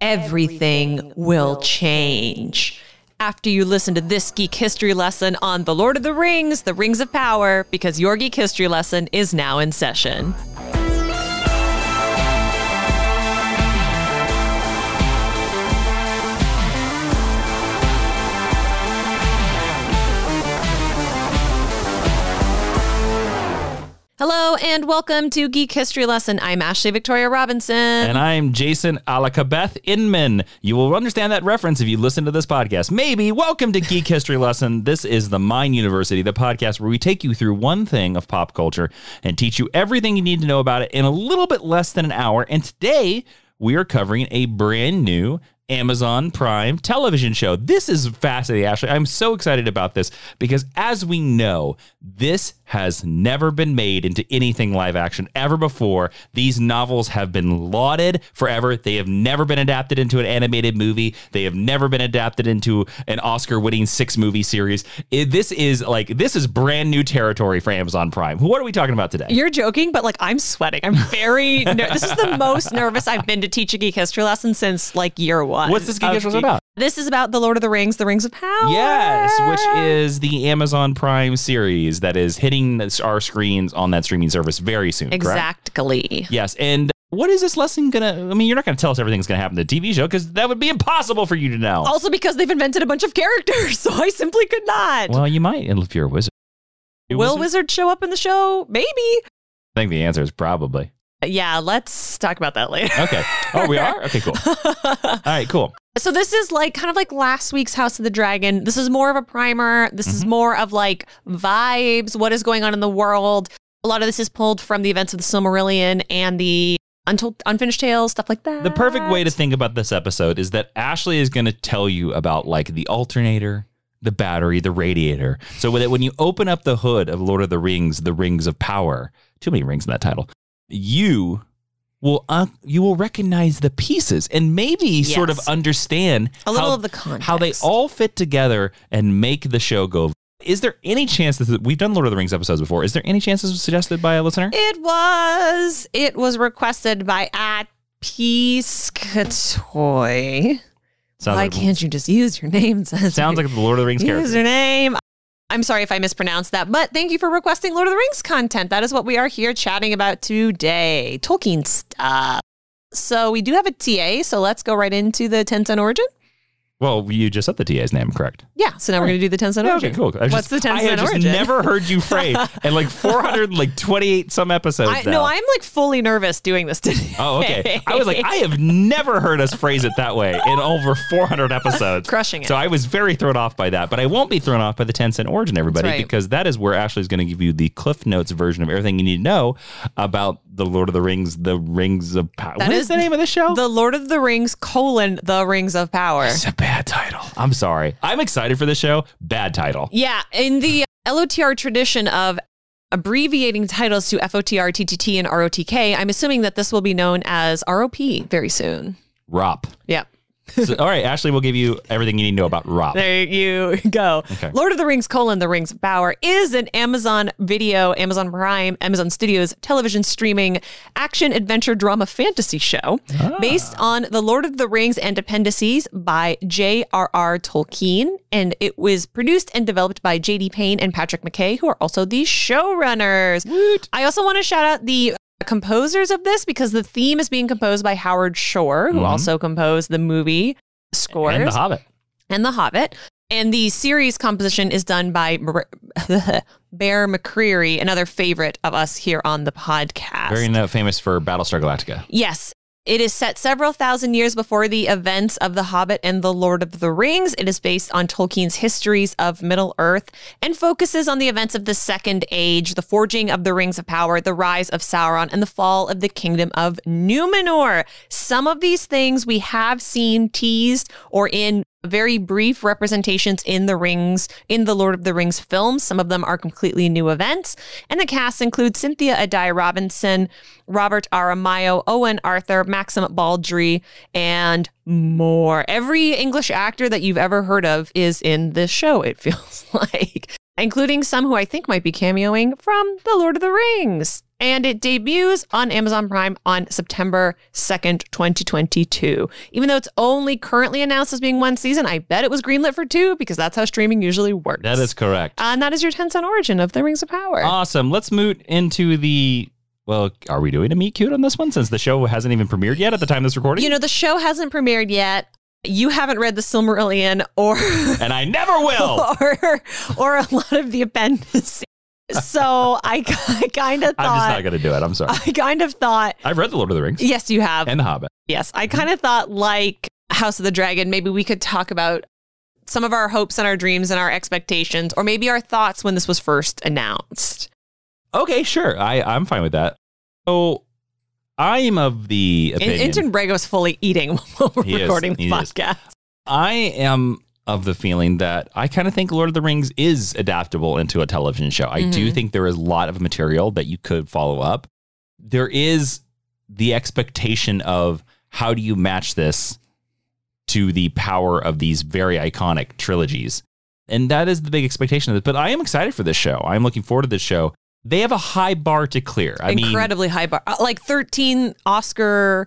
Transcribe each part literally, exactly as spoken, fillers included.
everything will change. After you listen to this geek history lesson on The Lord of the Rings, The Rings of Power, because your geek history lesson is now in session. Hello and welcome to Geek History Lesson. I'm Ashley Victoria Robinson. And I'm Jason Alakabeth Inman. You will understand that reference if you listen to this podcast. Maybe. Welcome to Geek History Lesson. This is the Mind University, the podcast where we take you through one thing of pop culture and teach you everything you need to know about it in a little bit less than an hour. And today we are covering a brand new Amazon Prime television show. This is fascinating, Ashley. I'm so excited about this because, as we know, this has never been made into anything live action ever before. These novels have been lauded forever. They have never been adapted into an animated movie. They have never been adapted into an Oscar-winning six-movie series. It, this is like this is brand new territory for Amazon Prime. What are we talking about today? You're joking, but like I'm sweating. I'm very. ner- this is the most nervous I've been to teach a geek history lesson since like year one. What's this geek history lesson about? This is about The Lord of the Rings, The Rings of Power. Yes, which is the Amazon Prime series that is hitting our screens on that streaming service very soon. Exactly. Correct? Yes, and what is this lesson gonna? I mean, you're not gonna tell us everything's gonna happen in the T V show because that would be impossible for you to know. Also, because they've invented a bunch of characters, so I simply could not. Well, you might if you're a wizard. You Will wizard? Wizard show up in the show? Maybe. I think the answer is probably. Yeah, let's talk about that later. Okay. Oh, we are? Okay, cool. All right, cool. So this is like kind of like last week's House of the Dragon. This is more of a primer. This mm-hmm. is more of like vibes, what is going on in the world. A lot of this is pulled from the events of the Silmarillion and the Untold, Unfinished Tales, stuff like that. The perfect way to think about this episode is that Ashley is going to tell you about like the alternator, the battery, the radiator. So that when you open up the hood of Lord of the Rings, the Rings of Power, too many rings in that title, you will uh, you will recognize the pieces and maybe yes. sort of understand a little how, of the context. how they all fit together and make the show go. Is there any chance that we've done Lord of the Rings episodes before? Is there any chance this was suggested by a listener? It was. It was requested by at Piscatoy. Why like, can't you just use your name? Sounds like the Lord of the Rings character. Username. I'm sorry if I mispronounced that, but thank you for requesting Lord of the Rings content. That is what we are here chatting about today. Tolkien stuff. So we do have a T A, so let's go right into the ten cent origin. Well, you just said the T A's name, correct? Yeah, so now we're going to do the ten cent yeah, origin. Okay, cool. What's just, the ten cent origin? I have origin? just never heard you phrase in like four hundred twenty-eight some episodes I, now. No, I'm like fully nervous doing this today. Oh, okay. I was like, I have never heard us phrase it that way in over four hundred episodes. Crushing it. So I was very thrown off by that, but I won't be thrown off by the ten cent origin, everybody, right. because that is where Ashley's going to give you the Cliff Notes version of everything you need to know about the Lord of the Rings, the Rings of Power. What is, is the name of the show? The Lord of the Rings, colon, The Rings of Power. It's a bad title. I'm sorry. I'm excited for the show. Bad title. Yeah. In the L O T R tradition of abbreviating titles to F O T R, T T T, and R O T K, I'm assuming that this will be known as R O P very soon. R O P. Yeah. So, all right, Ashley will give you everything you need to know about R O P. There you go. Okay. Lord of the Rings, colon, The Rings of Power is an Amazon Video, Amazon Prime, Amazon Studios television streaming action adventure drama fantasy show ah. based on The Lord of the Rings and appendices by J R R Tolkien. And it was produced and developed by J D Payne and Patrick McKay, who are also the showrunners. Woot. I also want to shout out the composers of this because the theme is being composed by Howard Shore, who mm-hmm. also composed the movie scores. And The Hobbit. And The Hobbit. And the series composition is done by Bear McCreary, another favorite of us here on the podcast. Very uh, famous for Battlestar Galactica. Yes. It is set several thousand years before the events of The Hobbit and The Lord of the Rings. It is based on Tolkien's histories of Middle-earth and focuses on the events of the Second Age, the forging of the Rings of Power, the rise of Sauron, and the fall of the Kingdom of Numenor. Some of these things we have seen teased or in very brief representations in the Rings, in the Lord of the Rings films. Some of them are completely new events. And the cast includes Cynthia Addai Robinson, Robert Aramayo, Owen Arthur, Maxim Baldry, and more. Every English actor that you've ever heard of is in this show, it feels like. including some who I think might be cameoing from The Lord of the Rings. And it debuts on Amazon Prime on September second, twenty twenty-two. Even though it's only currently announced as being one season, I bet it was greenlit for two because that's how streaming usually works. That is correct. Uh, and that is your ten cent origin of The Rings of Power. Awesome. Let's move into the... Well, are we doing a meet cute on this one since the show hasn't even premiered yet at the time of this recording? You know, the show hasn't premiered yet. You haven't read the Silmarillion or... And I never will! or, or a lot of the appendices. So I, I kind of thought... I'm just not going to do it. I'm sorry. I kind of thought... I've read The Lord of the Rings. Yes, you have. And The Hobbit. Yes. I kind of thought, like House of the Dragon, maybe we could talk about some of our hopes and our dreams and our expectations, or maybe our thoughts when this was first announced. Okay, sure. I, I'm fine with that. So I am of the opinion... Inton Brago's fully eating while we're He recording is. the He podcast. Is. I am of the feeling that I kind of think Lord of the Rings is adaptable into a television show. I mm-hmm. do think there is a lot of material that you could follow up. There is the expectation of how do you match this to the power of these very iconic trilogies. And that is the big expectation of it. But I am excited for this show. I'm looking forward to this show. They have a high bar to clear. I Incredibly mean, high bar. Like thirteen Oscar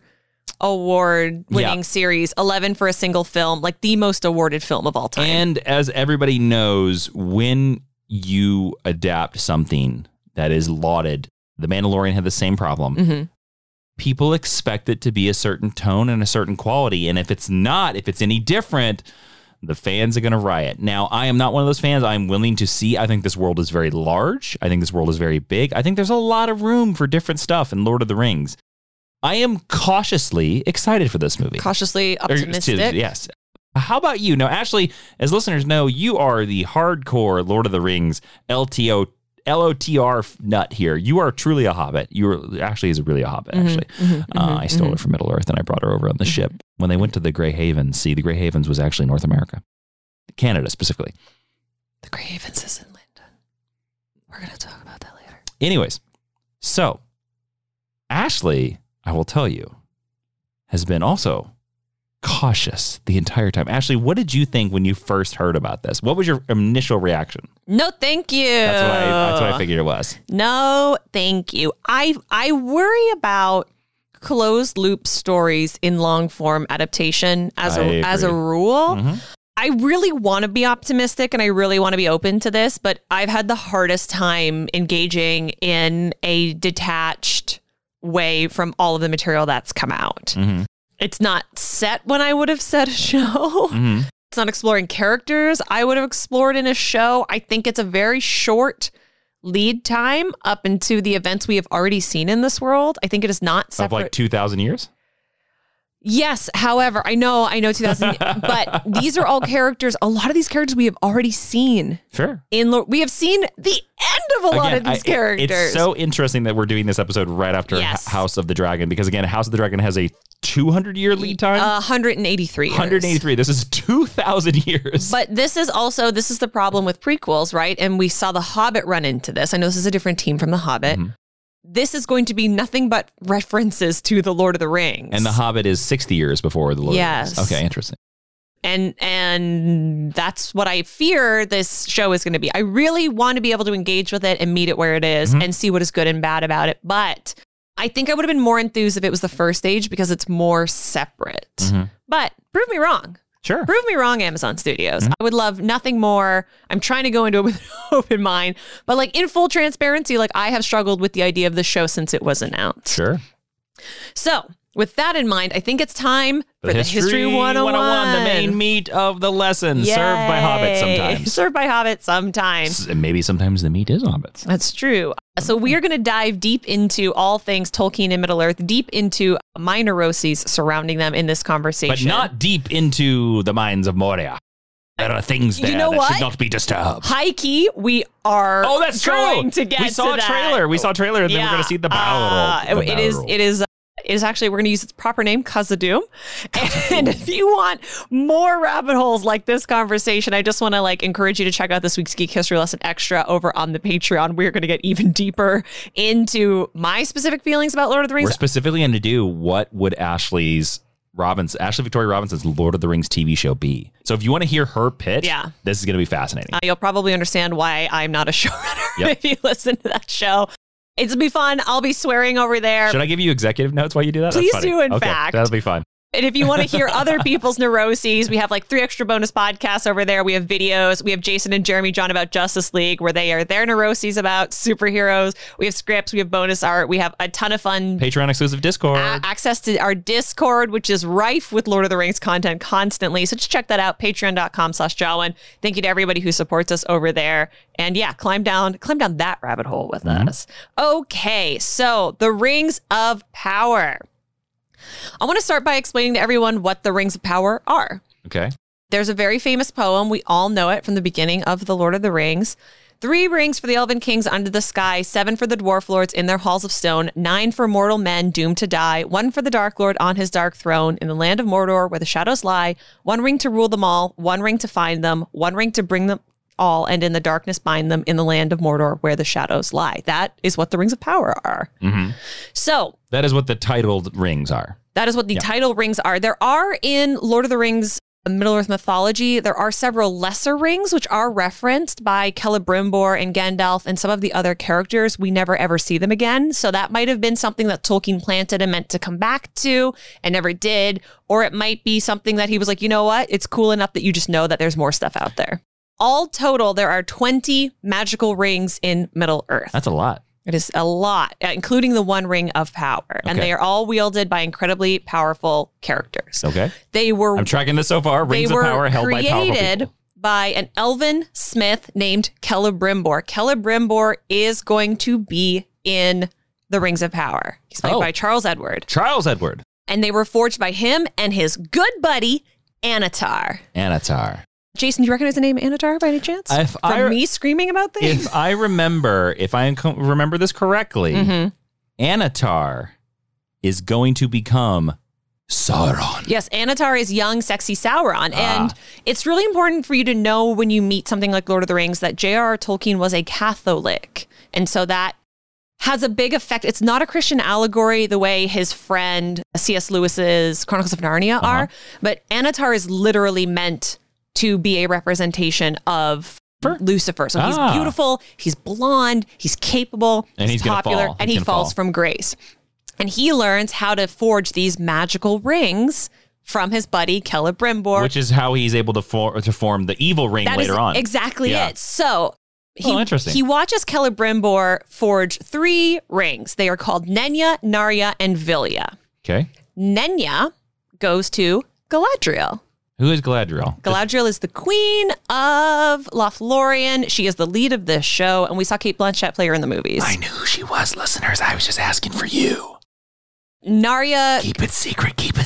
award winning yeah. series, eleven for a single film, like the most awarded film of all time. And as everybody knows, when you adapt something that is lauded, The Mandalorian had the same problem. Mm-hmm. People expect it to be a certain tone and a certain quality. And if it's not, if it's any different, the fans are going to riot. Now, I am not one of those fans. I'm willing to see. I think this world is very large. I think this world is very big. I think there's a lot of room for different stuff in Lord of the Rings. I am cautiously excited for this movie. Cautiously optimistic. Or, yes. How about you? Now, Ashley, as listeners know, you are the hardcore Lord of the Rings L T O L O T R nut here. You are truly a hobbit. You were Ashley is really a hobbit, actually. Mm-hmm, mm-hmm, uh, mm-hmm, I stole mm-hmm. her from Middle Earth and I brought her over on the mm-hmm. ship. When they went to the Grey Havens, see, the Grey Havens was actually North America. Canada, specifically. The Grey Havens is in London. We're going to talk about that later. Anyways, so Ashley, I will tell you, has been also cautious the entire time. Ashley, what did you think when you first heard about this? What was your initial reaction? No, thank you. That's what I, that's what I figured it was. No, thank you. I I worry about closed loop stories in long form adaptation as I a agree. as a rule. Mm-hmm. I really want to be optimistic and I really want to be open to this, but I've had the hardest time engaging in a detached way from all of the material that's come out. Mm-hmm. It's not set when I would have said a show. Mm-hmm. It's not exploring characters I would have explored in a show. I think it's a very short lead time up into the events we have already seen in this world. I think it is not separate. Of like two thousand years? Yes. However, I know, I know two thousand, but these are all characters. A lot of these characters we have already seen. Sure. In Lo- we have seen the end of a again, lot of these I, characters. It's so interesting that we're doing this episode right after Yes. H- House of the Dragon, because again, House of the Dragon has a two hundred year lead time. Uh, one hundred eighty-three years. one hundred eighty-three. This is two thousand years. But this is also, this is the problem with prequels, right? And we saw The Hobbit run into this. I know this is a different team from The Hobbit. Mm-hmm. This is going to be nothing but references to The Lord of the Rings. And The Hobbit is sixty years before The Lord yes. of the Rings. Okay, interesting. And and that's what I fear this show is going to be. I really want to be able to engage with it and meet it where it is Mm-hmm. and see what is good and bad about it. But I think I would have been more enthused if it was the first age because it's more separate. Mm-hmm. But prove me wrong. Sure. Prove me wrong, Amazon Studios. Mm-hmm. I would love nothing more. I'm trying to go into it with an open mind. But like in full transparency, like I have struggled with the idea of the show since it was announced. Sure. So with that in mind, I think it's time for The the History, History one oh one. one oh one, the main meat of the lesson, Yay. served by hobbits sometimes. Served by hobbits sometimes. S- Maybe sometimes the meat is hobbits. That's true. So we are going to dive deep into all things Tolkien and Middle-earth, deep into my neuroses surrounding them in this But conversation. not deep into the mines of Moria. There are things there You know that what? should not be disturbed. High key, we are Oh, that's going true. to get we saw to a that. trailer. We saw a trailer, and then we're going to see the battle. Uh, it is. It is. It is actually, we're going to use its proper name, Khazad-dûm. And if you want more rabbit holes like this conversation, I just want to like encourage you to check out this week's Geek History Lesson Extra over on the Patreon. We're going to get even deeper into my specific feelings about Lord of the Rings. We're specifically going to do what would Ashley's Robinson, Ashley Victoria Robinson's Lord of the Rings T V show be. So if you want to hear her pitch, yeah. this is going to be fascinating. Uh, you'll probably understand why I'm not a showrunner Yep. if you listen to that show. It's be fun. I'll be swearing over there. Should I give you executive notes while you do that? Please That's funny. do, in okay, fact. That'll be fun. And if you want to hear other people's neuroses, we have like three extra bonus podcasts over there. We have videos. We have Jason and Jeremy John about Justice League, where they are their neuroses about superheroes. We have scripts. We have bonus art. We have a ton of fun. Patreon exclusive Discord. A- access to our Discord, which is rife with Lord of the Rings content constantly. So just check that out. Patreon.com slash Jawan. Thank you to everybody who supports us over there. And yeah, climb down, climb down that rabbit hole with mm-hmm. us. Okay, so the Rings of Power. I want to start by explaining to everyone what the Rings of Power are. Okay. There's a very famous poem. We all know it from the beginning of The Lord of the Rings. Three rings for the elven kings under the sky, seven for the dwarf lords in their halls of stone, nine for mortal men doomed to die, one for the Dark Lord on his dark throne in the land of Mordor where the shadows lie, one ring to rule them all, one ring to find them, one ring to bring them all, and in the darkness bind them in the land of Mordor where the shadows lie. That is what the Rings of Power are. Mm-hmm. So that is what the titled rings are. That is what the yeah. title rings are. There are in Lord of the Rings Middle-earth mythology, there are several lesser rings which are referenced by Celebrimbor and Gandalf and some of the other characters. We never ever see them again. So that might have been something that Tolkien planted and meant to come back to and never did. Or it might be something that he was like, you know what? It's cool enough that you just know that there's more stuff out there. All total, there are twenty magical rings in Middle-earth. That's a lot. It is a lot, including the One Ring of Power. Okay. And they are all wielded by incredibly powerful characters. Okay. They were I'm tracking this so far. Rings of Power held by powerful people. They were created by an elven smith named Celebrimbor. Celebrimbor is going to be in the Rings of Power. He's played oh. by Charles Edward. Charles Edward. And they were forged by him and his good buddy, Anatar. Anatar. Jason, do you recognize the name Anatar by any chance? If From I, me screaming about things? If I remember, if I remember this correctly, mm-hmm. Anatar is going to become Sauron. Yes, Anatar is young, sexy Sauron. Ah. And it's really important for you to know when you meet something like Lord of the Rings that J R R. Tolkien was a Catholic. And so that has a big effect. It's not a Christian allegory the way his friend C S. Lewis's Chronicles of Narnia uh-huh. are, but Anatar is literally meant to be a representation of Lucifer. So he's ah. beautiful, he's blonde, he's capable, and he's, he's popular, fall. and he's he falls fall. from grace. And he learns how to forge these magical rings from his buddy Celebrimbor. Which is how he's able to, for, to form the evil ring that later is on. Exactly yeah. it. So he, oh, interesting. he watches Celebrimbor forge three rings. They are called Nenya, Narya, and Vilya. Okay. Nenya goes to Galadriel. Who is Galadriel? Galadriel is the queen of Lothlorien. She is the lead of this show, and we saw Cate Blanchett play her in the movies. I knew who she was, listeners. I was just asking for you. Narya... Keep it secret. Keep it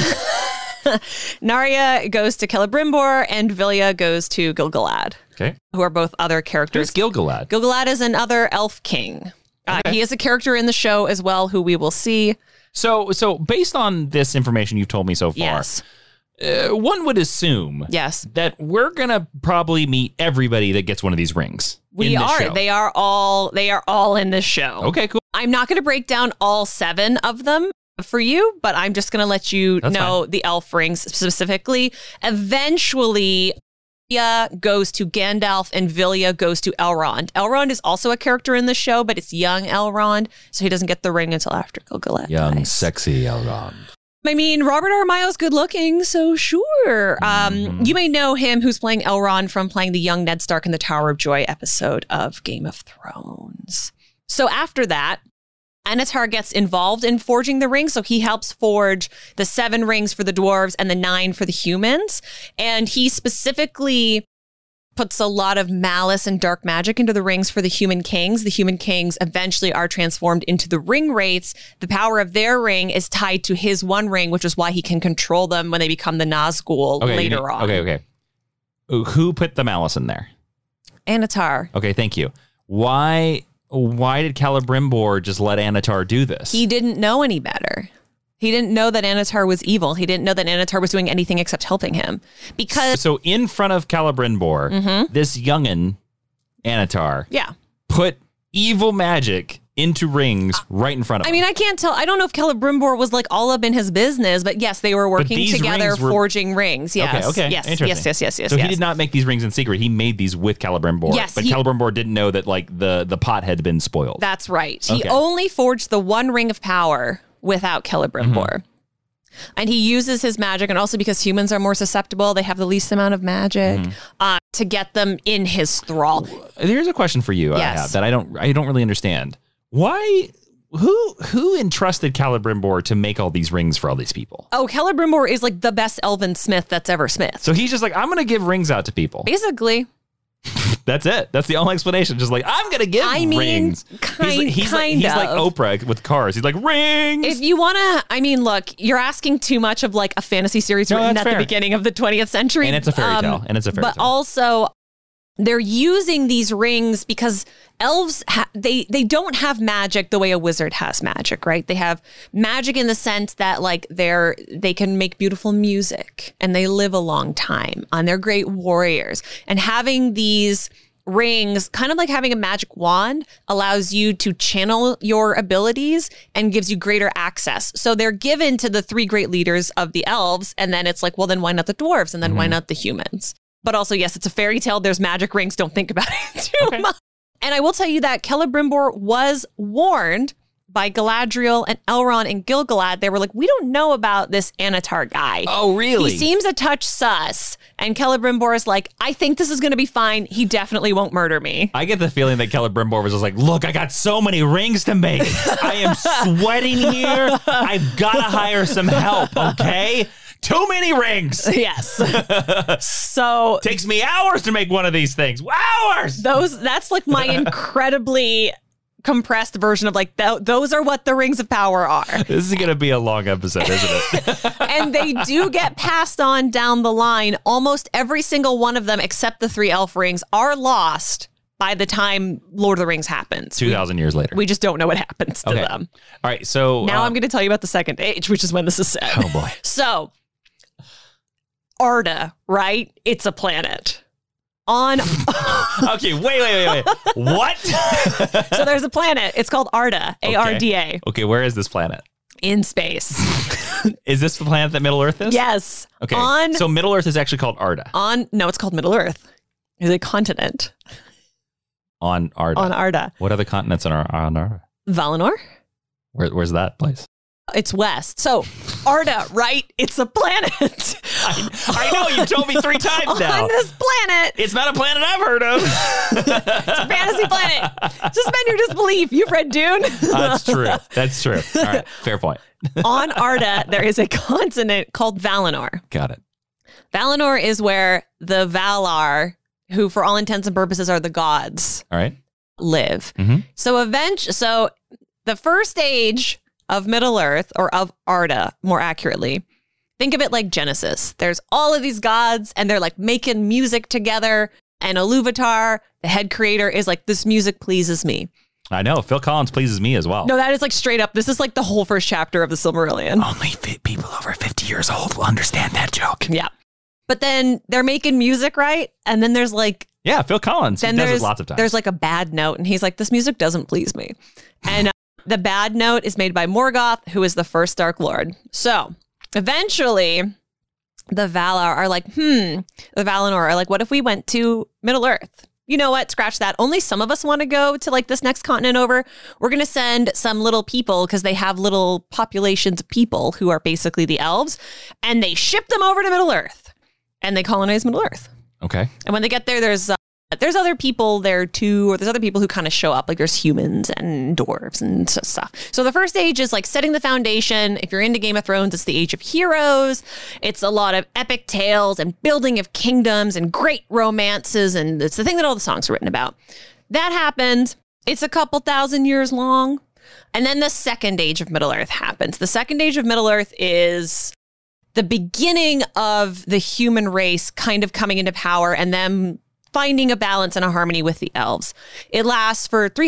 safe. Narya goes to Celebrimbor, and Vilya goes to Gil-galad. Okay. Who are both other characters. Who's Gil-galad? Gil-galad is another elf king. Uh, okay. He is a character in the show as well, who we will see. So, so based on this information you've told me so far... Yes. Uh, one would assume yes. that we're going to probably meet everybody that gets one of these rings. We are. Show. They are all they are all in this show. Okay, cool. I'm not going to break down all seven of them for you, but I'm just going to let you That's know fine. the elf rings specifically. Eventually, Vilya goes to Gandalf and Vilya goes to Elrond. Elrond is also a character in the show, but it's young Elrond, so he doesn't get the ring until after Gil-galad Young, dies. sexy Elrond. I mean, Robert Aramayo's good looking, so sure. Um, mm-hmm. You may know him who's playing Elrond from playing the young Ned Stark in the Tower of Joy episode of Game of Thrones. So after that, Anatar gets involved in forging the rings. So he helps forge the seven rings for the dwarves and the nine for the humans. And he specifically puts a lot of malice and dark magic into the rings for the human kings. The human kings eventually are transformed into the ring wraiths. The power of their ring is tied to his one ring, which is why he can control them when they become the Nazgul okay, later need, on. Okay, okay. Who put the malice in there? Anatar. Okay, thank you. Why, why did Celebrimbor just let Anatar do this? He didn't know any better. He didn't know that Anatar was evil. He didn't know that Anatar was doing anything except helping him. Because So in front of Celebrimbor, mm-hmm. this youngin, Anatar, yeah. put evil magic into rings right in front of I him. mean, I can't tell. I don't know if Celebrimbor was like all up in his business, but yes, they were working these together, rings were- forging rings. Yes. Okay, okay. Yes, Interesting. yes, yes, yes, yes. So yes. he did not make these rings in secret. He made these with Celebrimbor. Yes, But he- Celebrimbor didn't know that like the, the pot had been spoiled. That's right. He Okay. only forged the one ring of power without Celebrimbor. Mm-hmm. And he uses his magic, and also because humans are more susceptible, they have the least amount of magic Mm-hmm. uh, to get them in his thrall. Here's a question for you I Yes. have that I don't I don't really understand. Why who who entrusted Celebrimbor to make all these rings for all these people? Oh, Celebrimbor is like the best elven smith that's ever smithed. So he's just like, I'm gonna give rings out to people. Basically, That's it. That's the only explanation. Just like, I'm gonna give I mean, rings. kind- he's like, he's like, kind he's like of. Oprah with cars. He's like, rings. if you want to, I mean, look, you're asking too much of like a fantasy series No, written that's at fair. the beginning of the twentieth century. And it's a fairy tale. And it's a fairy But tale. also, they're using these rings because elves, ha- they they don't have magic the way a wizard has magic, right? They have magic in the sense that like they're they can make beautiful music and they live a long time and they're great warriors. And having these rings, kind of like having a magic wand, allows you to channel your abilities and gives you greater access. So they're given to the three great leaders of the elves, and then it's like, well, then why not the dwarves? And then Mm-hmm. why not the humans? But also, yes, it's a fairy tale. There's magic rings. Don't think about it too Okay. much. And I will tell you that Celebrimbor was warned by Galadriel and Elrond and Gil-galad. They were like, we don't know about this Anatar guy. Oh, really? He seems a touch sus. And Celebrimbor is like, I think this is going to be fine. He definitely won't murder me. I get the feeling that Celebrimbor was just like, look, I got so many rings to make. I am sweating here. I've got to hire some help, okay? Too many rings. Yes. So Takes me hours to make one of these things. Hours. those that's like my incredibly compressed version of like th- those are what the rings of power are. This is going to be a long episode, isn't it? And they do get passed on down the line. Almost every single one of them, except the three elf rings, are lost by the time Lord of the Rings happens. two thousand years later. We just don't know what happens to Okay. them. All right. So Now uh, I'm going to tell you about the second age, which is when this is set. Oh, boy. So, Arda, right? It's a planet. On Okay. Wait, wait, wait, wait. What? so there's a planet. It's called Arda, A R D A, Okay. Where is this planet? in space. Is this the planet that Middle Earth is? Yes. Okay. On So Middle Earth is actually called Arda. on no, it's called Middle Earth. It's a continent On Arda. on Arda. What other continents on, Ar- on Arda? Valinor? Where, where's that place? It's west. So Arda, right? It's a planet. I, I know. You told me three times now. On this planet. It's not a planet I've heard of. It's a fantasy planet. Suspend your disbelief. You've read Dune. That's true. That's true. All right. Fair point. On Arda, there is a continent called Valinor. Got it. Valinor is where the Valar, who for all intents and purposes are the gods, All right. live. Mhm. So eventually, so the first age of Middle Earth, or of Arda, more accurately, think of it like Genesis. There's all of these gods, and they're like making music together. And Iluvatar, the head creator, is like, this music pleases me. I know. Phil Collins pleases me as well. No, that is like straight up. This is like the whole first chapter of the Silmarillion. Only fit people over fifty years old will understand that joke. Yeah. But then they're making music, right? And then there's like, Yeah, Phil Collins. then he does there's it lots of times. there's like a bad note, and he's like, this music doesn't please me. And uh, the bad note is made by Morgoth, who is the first Dark Lord. So eventually, the Valar are like, hmm, the Valinor are like, what if we went to Middle Earth? You know what? Scratch that. Only some of us want to go to like this next continent over. We're going to send some little people because they have little populations of people who are basically the elves, and they ship them over to Middle Earth, and they colonize Middle Earth. okay. And when they get there, there's uh, there's other people there too, or there's other people who kind of show up. Like there's humans and dwarves and s- stuff. So the first age is like setting the foundation. If you're into Game of Thrones, it's the age of heroes. It's a lot of epic tales and building of kingdoms and great romances. And it's the thing that all the songs are written about. That happens. It's a couple thousand years long. And then the second age of Middle Earth happens. The second age of Middle Earth is the beginning of the human race kind of coming into power and them finding a balance and a harmony with the elves. It lasts for three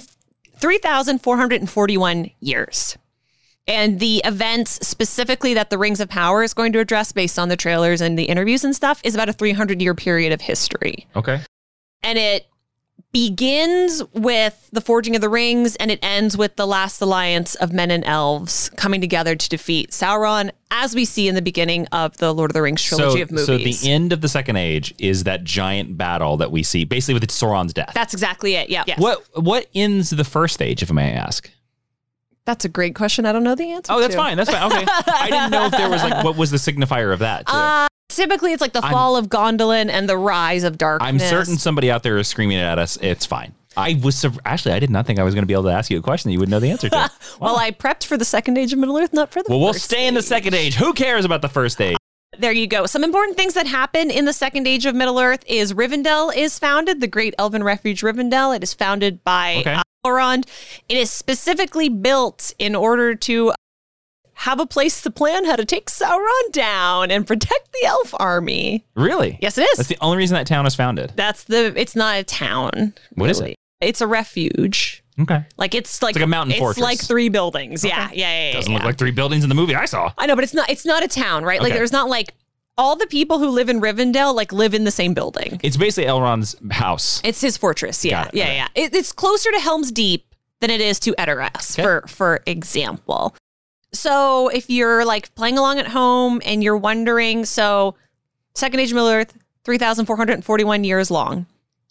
thousand four hundred forty-one years. And the events specifically that the Rings of Power is going to address based on the trailers and the interviews and stuff is about a three hundred year period of history. Okay. And it begins with the forging of the rings, and it ends with the last alliance of men and elves coming together to defeat Sauron, as we see in the beginning of the Lord of the Rings trilogy so, of movies. So the end of the Second Age is that giant battle that we see, basically with Sauron's death. That's exactly it, yeah. Yes. What what ends the first age, if I may ask? That's a great question. I don't know the answer Oh, that's to. fine. That's fine. Okay. I didn't know if there was like, what was the signifier of that, too? Uh, typically, it's like the fall I'm, of Gondolin and the rise of darkness. I'm certain somebody out there is screaming at us. It's fine. I was actually, I did not think I was going to be able to ask you a question that you would know the answer to. Wow. Well, I prepped for the second age of Middle Earth, not for the well, first we'll stay in the second age. Who cares about the first age? Uh, there you go. Some important things that happen in the second age of Middle Earth is Rivendell is founded, the great elven refuge Rivendell. It is founded by okay. uh, Elrond. It is specifically built in order to have a place to plan how to take Sauron down and protect the elf army. Really? Yes, it is. That's the only reason that town was founded. That's the, it's not a town. What really. is it? It's a refuge. Okay. Like it's like, it's like a mountain it's fortress. like three buildings. Okay. Yeah, yeah, yeah. Doesn't yeah. look like three buildings in the movie I saw. I know, but it's not it's not a town, right? Like okay. there's not like all the people who live in Rivendell like live in the same building. It's basically Elrond's house. It's his fortress. Yeah. It. Yeah, okay. yeah. It, it's closer to Helm's Deep than it is to Edoras, okay. for for example. So if you're like playing along at home and you're wondering, so Second Age of Middle Earth, three thousand four hundred forty-one years long.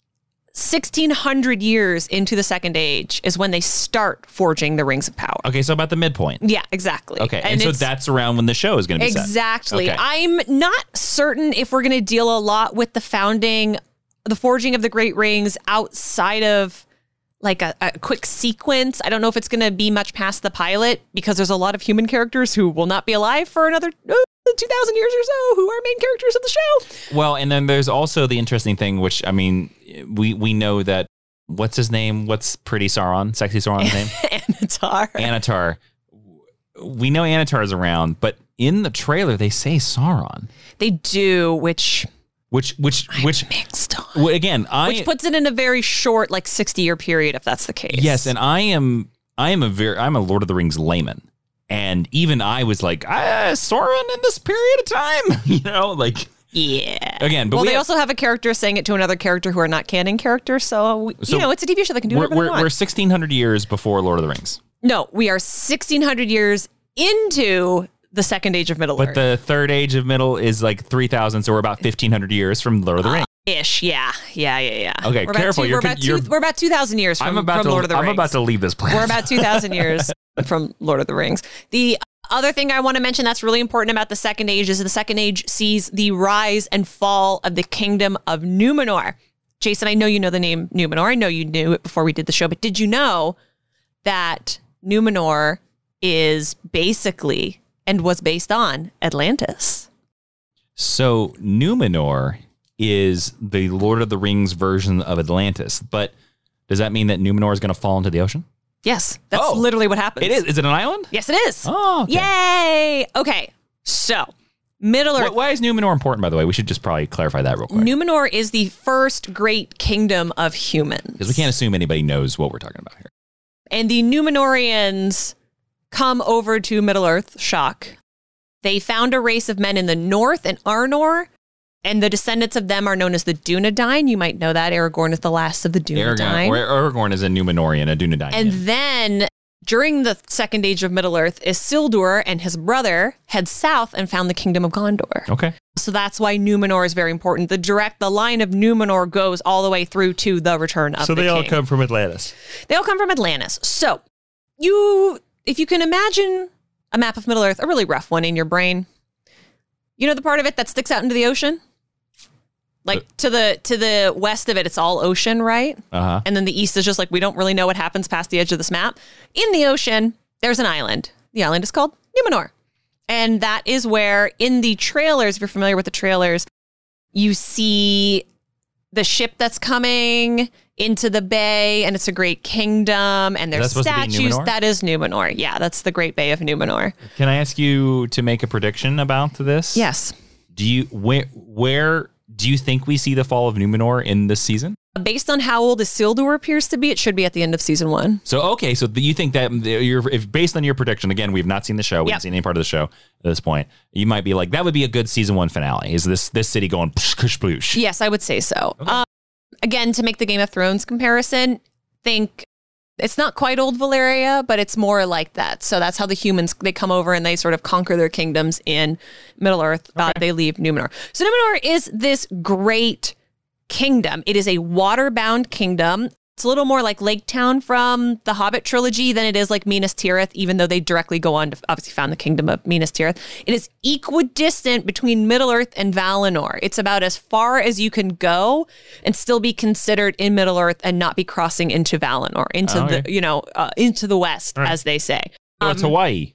sixteen hundred years into the Second Age is when they start forging the Rings of Power. Okay, so about the midpoint. Yeah, exactly. Okay, and, and so that's around when the show is going to be exactly. set. Exactly. Okay. I'm not certain if we're going to deal a lot with the founding, the forging of the Great Rings outside of like a, a quick sequence. I don't know if it's going to be much past the pilot because there's a lot of human characters who will not be alive for another uh, two thousand years or so who are main characters of the show. Well, and then there's also the interesting thing, which, I mean, we, we know that, what's his name? What's pretty Sauron? Sexy Sauron's name? Anatar. Anatar. We know Anatar's around, but in the trailer, they say Sauron. They do, which... Which, which, I'm which, mixed on. Again, I... Which puts it in a very short, like, sixty-year period, if that's the case. Yes, and I am, I am a very, I'm a Lord of the Rings layman. And even I was like, ah, Sauron in this period of time, you know, like... Yeah. Again, but well, we they have, also have a character saying it to another character who are not canon characters. So, we, so you know, it's a T V show that can do we're, whatever we're, they want. We're sixteen hundred years before Lord of the Rings. No, we are sixteen hundred years into the Second Age of Middle but Earth. But the third age of Middle is like three thousand, so we're about fifteen hundred years from Lord of the Rings. Uh, ish, yeah. Yeah, yeah, yeah. Okay, we're careful. Two, you're, we're, about you're, two, we're about two thousand years from, I'm about from to, Lord of the I'm Rings. about to leave this place. We're about two thousand years from Lord of the Rings. The other thing I want to mention that's really important about the Second Age is the Second Age sees the rise and fall of the kingdom of Numenor. Jason, I know you know the name Numenor. I know you knew it before we did the show, but did you know that Numenor is basically and was based on Atlantis? So Numenor is the Lord of the Rings version of Atlantis, but does that mean that Numenor is going to fall into the ocean? Yes, that's oh, literally what happens. It is. Is it an island? Yes, it is. Oh, okay. Yay! Okay, so Middle Earth. Why is Numenor important, by the way? We should just probably clarify that real quick. Numenor is the first great kingdom of humans. Because we can't assume anybody knows what we're talking about here. And the Numenorians come over to Middle Earth, shock. They found a race of men in the north, in Arnor, and the descendants of them are known as the Dunedain. You might know that. Aragorn is the last of the Dunedain. Aragorn, Aragorn is a Numenorian, a Dunedain. And then, during the Second Age of Middle Earth, Isildur and his brother head south and found the Kingdom of Gondor. Okay. So that's why Numenor is very important. The direct, the line of Numenor goes all the way through to the return of so the they all king. come from Atlantis. They all come from Atlantis. So, you, if you can imagine a map of Middle Earth, a really rough one in your brain, you know the part of it that sticks out into the ocean? Like to the to the west of it, it's all ocean, right? Uh-huh. And then the east is just like, we don't really know what happens past the edge of this map. In the ocean, there's an island. The island is called Numenor. And that is where, in the trailers, if you're familiar with the trailers, you see the ship that's coming into the bay, and it's a great kingdom, and there's statues. That is Numenor. Yeah, that's the Great Bay of Numenor. Can I ask you to make a prediction about this? Yes. Do you where where do you think we see the fall of Numenor in this season? Based on how old Isildur appears to be, it should be at the end of season one. So, okay, so you think that you're, if based on your prediction, again, we've not seen the show, we yep. haven't seen any part of the show at this point, you might be like, that would be a good season one finale. Is this this city going psh, kush, ploosh? Yes, I would say so. Okay. Um, again, to make the Game of Thrones comparison, think it's not quite old Valyria, but it's more like that. So that's how the humans, they come over and they sort of conquer their kingdoms in Middle-earth. Okay. Uh, they leave Numenor. So Numenor is this great kingdom. It is a water-bound kingdom. It's a little more like Lake Town from the Hobbit trilogy than it is like Minas Tirith, even though they directly go on to obviously found the kingdom of Minas Tirith. It is equidistant between Middle-earth and Valinor. It's about as far as you can go and still be considered in Middle-earth and not be crossing into Valinor, into oh, okay. the, you know, uh, into the west, right. as they say. So um, it's Hawaii.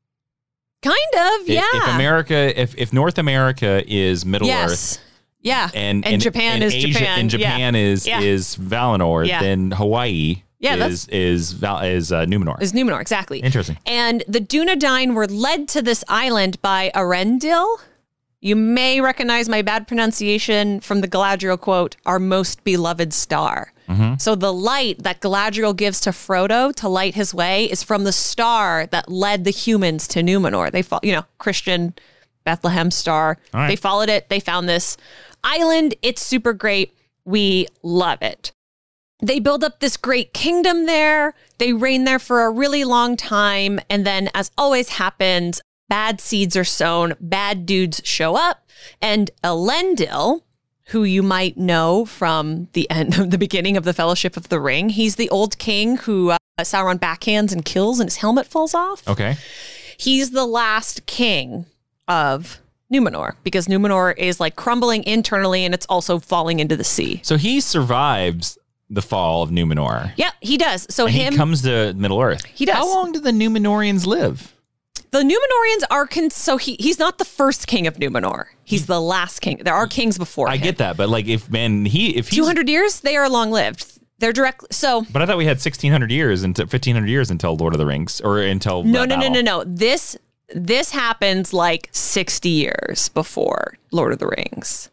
Kind of, yeah. If, if America, if, if North America is Middle-earth, yes. Yeah, and, and, and Japan and is Asia, Japan. And Japan yeah. is yeah. is Valinor. Yeah. Then Hawaii yeah, is is Val, is uh, Numenor. Is Numenor, exactly. Interesting. And the Dunedain were led to this island by Arendil. You may recognize my bad pronunciation from the Galadriel quote, "Our most beloved star." Mm-hmm. So the light that Galadriel gives to Frodo to light his way is from the star that led the humans to Numenor. They, fo- you know, Christian Bethlehem star. Right. They followed it. They found this island. It's super great. We love it. They build up this great kingdom there. They reign there for a really long time. And then, as always happens, bad seeds are sown. Bad dudes show up. And Elendil, who you might know from the end of the beginning of the Fellowship of the Ring, he's the old king who uh, Sauron backhands and kills and his helmet falls off. Okay. He's the last king of Numenor, because Numenor is like crumbling internally and it's also falling into the sea. So he survives the fall of Numenor. Yeah, he does. So and him he comes to Middle Earth. He does. How long do the Numenorians live? The Numenorians are con- so he he's not the first king of Numenor. He's the last king. There are kings before I him. get that, but like if man he if he's two hundred years, they are long lived. They're direct. So, but I thought we had sixteen hundred years until fifteen hundred years until Lord of the Rings or until no no no no no this. This happens like sixty years before Lord of the Rings.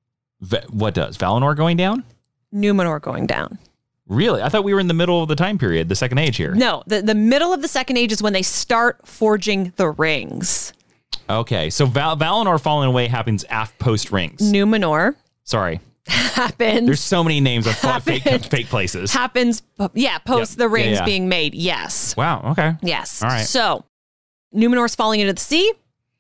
V- what does? Valinor going down? Numenor going down. Really? I thought we were in the middle of the time period, the Second Age here. No, the, the middle of the Second Age is when they start forging the rings. Okay, so Val- Valinor falling away happens after post-Rings. Numenor. Sorry. Happens. There's so many names of fake, fake places. Happens, yeah, post yep. the rings yeah, yeah. being made, yes. Wow, okay. Yes. All right. So, Numenor's falling into the sea.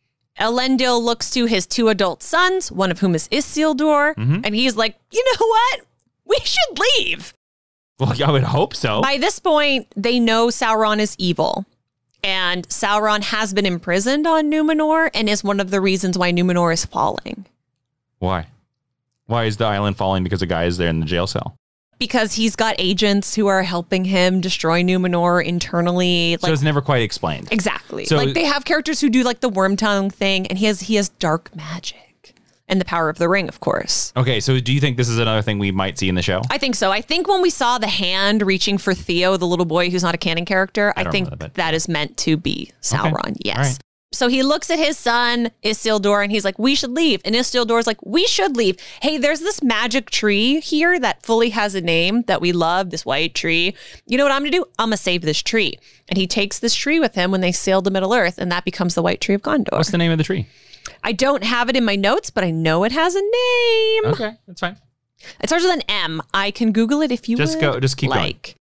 Elendil looks to his two adult sons, one of whom is Isildur, mm-hmm. and he's like, you know what? We should leave. Well, I would hope so. By this point, they know Sauron is evil, and Sauron has been imprisoned on Numenor and is one of the reasons why Numenor is falling. Why? Why is the island falling? Because a guy is there in the jail cell. Because he's got agents who are helping him destroy Numenor internally. Like, so it's never quite explained. Exactly. So, like they have characters who do like the worm tongue thing, and he has he has dark magic and the power of the ring, of course. Okay, so do you think this is another thing we might see in the show? I think so. I think when we saw the hand reaching for Theo, the little boy who's not a canon character, I, I think that, that is meant to be Sauron. Okay. Yes. All right. So he looks at his son, Isildur, and he's like, we should leave. And Isildur's like, we should leave. Hey, there's this magic tree here that fully has a name that we love, this white tree. You know what I'm going to do? I'm going to save this tree. And he takes this tree with him when they sail to Middle Earth, and that becomes the White Tree of Gondor. What's the name of the tree? I don't have it in my notes, but I know it has a name. Okay, that's fine. It starts with an M. I can Google it if you just would go. Just keep like. going.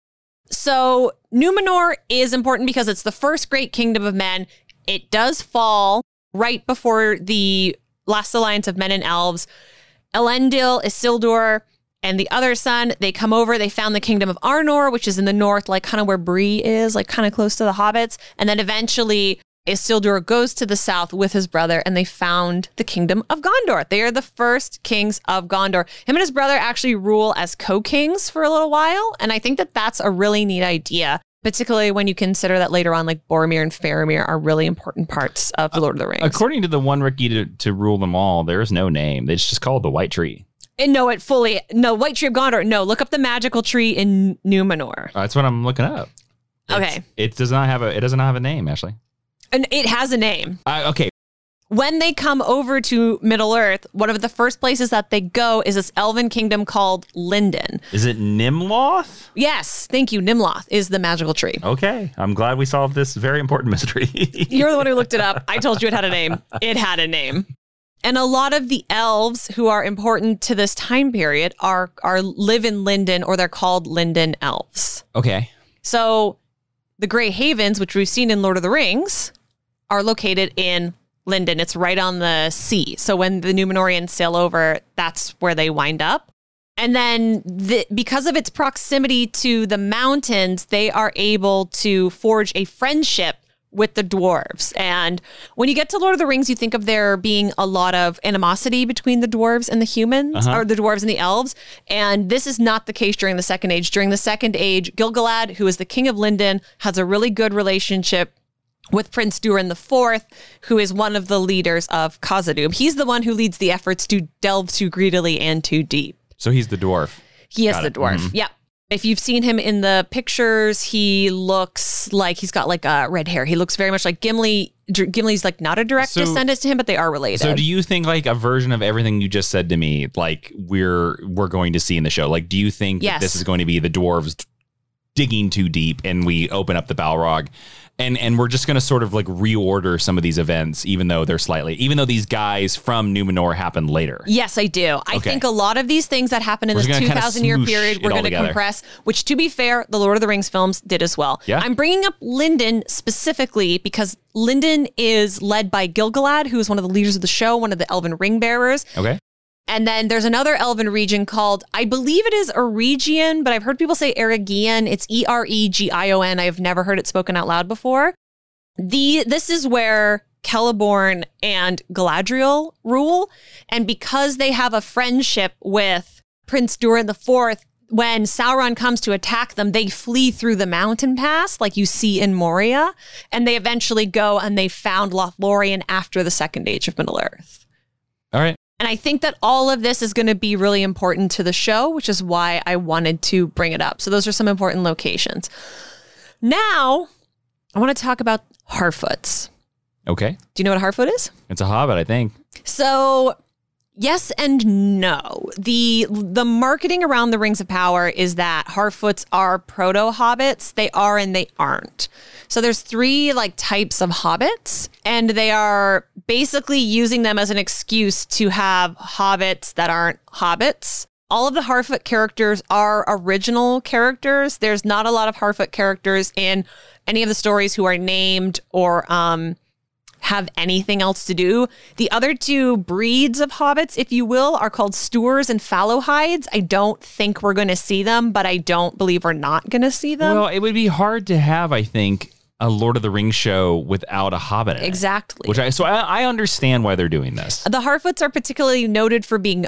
So Numenor is important because it's the first great kingdom of men. It does fall right before the last alliance of men and elves. Elendil, Isildur, and the other son, they come over. They found the kingdom of Arnor, which is in the north, like kind of where Bree is, like kind of close to the hobbits. And then eventually Isildur goes to the south with his brother, and they found the kingdom of Gondor. They are the first kings of Gondor. Him and his brother actually rule as co-kings for a little while. And I think that that's a really neat idea, particularly when you consider that later on, like Boromir and Faramir are really important parts of The Lord of the Rings. According to the one Ricky to, to rule them all, there is no name. It's just called the White Tree. And no, it fully, no, White Tree of Gondor. No, look up the magical tree in Numenor. That's what I'm looking up. It's, okay. It does not have a, it doesn't have a name, Ashley. And it has a name. Uh, okay. When they come over to Middle Earth, one of the first places that they go is this elven kingdom called Lindon. Is it Nimloth? Yes. Thank you. Nimloth is the magical tree. Okay. I'm glad we solved this very important mystery. You're the one who looked it up. I told you it had a name. It had a name. And a lot of the elves who are important to this time period are are live in Lindon, or they're called Lindon elves. Okay. So the Grey Havens, which we've seen in Lord of the Rings, are located in Lindon. It's right on the sea. So when the Númenóreans sail over, that's where they wind up. And then the, because of its proximity to the mountains, they are able to forge a friendship with the dwarves. And when you get to Lord of the Rings, you think of there being a lot of animosity between the dwarves and the humans, uh-huh. or the dwarves and the elves. And this is not the case during the Second Age. During the Second Age, Gil-galad, who is the king of Lindon, has a really good relationship with Prince Durin the Fourth, who is one of the leaders of Khazad-dûm. He's the one who leads the efforts to delve too greedily and too deep. So he's the dwarf. He is Got the it. dwarf. Mm-hmm. Yeah. If you've seen him in the pictures, he looks like he's got like a red hair. He looks very much like Gimli. Dr- Gimli's like not a direct So- descendant to him, but they are related. So do you think like a version of everything you just said to me, like we're we're going to see in the show? Like, do you think Yes. that this is going to be the dwarves digging too deep and we open up the Balrog? And and we're just going to sort of like reorder some of these events, even though they're slightly, even though these guys from Númenor happened later. Yes, I do. I Okay. think a lot of these things that happened in We're this just gonna kinda two thousand year smoosh period, it we're all going to together. compress, which to be fair, the Lord of the Rings films did as well. Yeah. I'm bringing up Lindon specifically because Lindon is led by Gil-galad, who is one of the leaders of the show, one of the Elven ring bearers. Okay. And then there's another elven region called, I believe it is Eregion, but I've heard people say Eregion. It's E R E G I O N. I've never heard it spoken out loud before. The This is where Celeborn and Galadriel rule. And because they have a friendship with Prince Durin the Fourth, when Sauron comes to attack them, they flee through the mountain pass like you see in Moria. And they eventually go and they found Lothlorien after the Second Age of Middle-earth. All right. And I think that all of this is going to be really important to the show, which is why I wanted to bring it up. So those are some important locations. Now, I want to talk about Harfoots. Okay. Do you know what a Harfoot is? It's a hobbit, I think. So, yes and no. The the marketing around the Rings of Power is that Harfoots are proto-hobbits. They are and they aren't. So there's three like types of hobbits, and they are basically using them as an excuse to have hobbits that aren't hobbits. All of the Harfoot characters are original characters. There's not a lot of Harfoot characters in any of the stories who are named or um, have anything else to do. The other two breeds of hobbits, if you will, are called Stoors and Fallowhides. I don't think we're going to see them, but I don't believe we're not going to see them. Well, it would be hard to have, I think, a Lord of the Rings show without a hobbit in it. Exactly. Which I so I, I understand why they're doing this. The Harfoots are particularly noted for being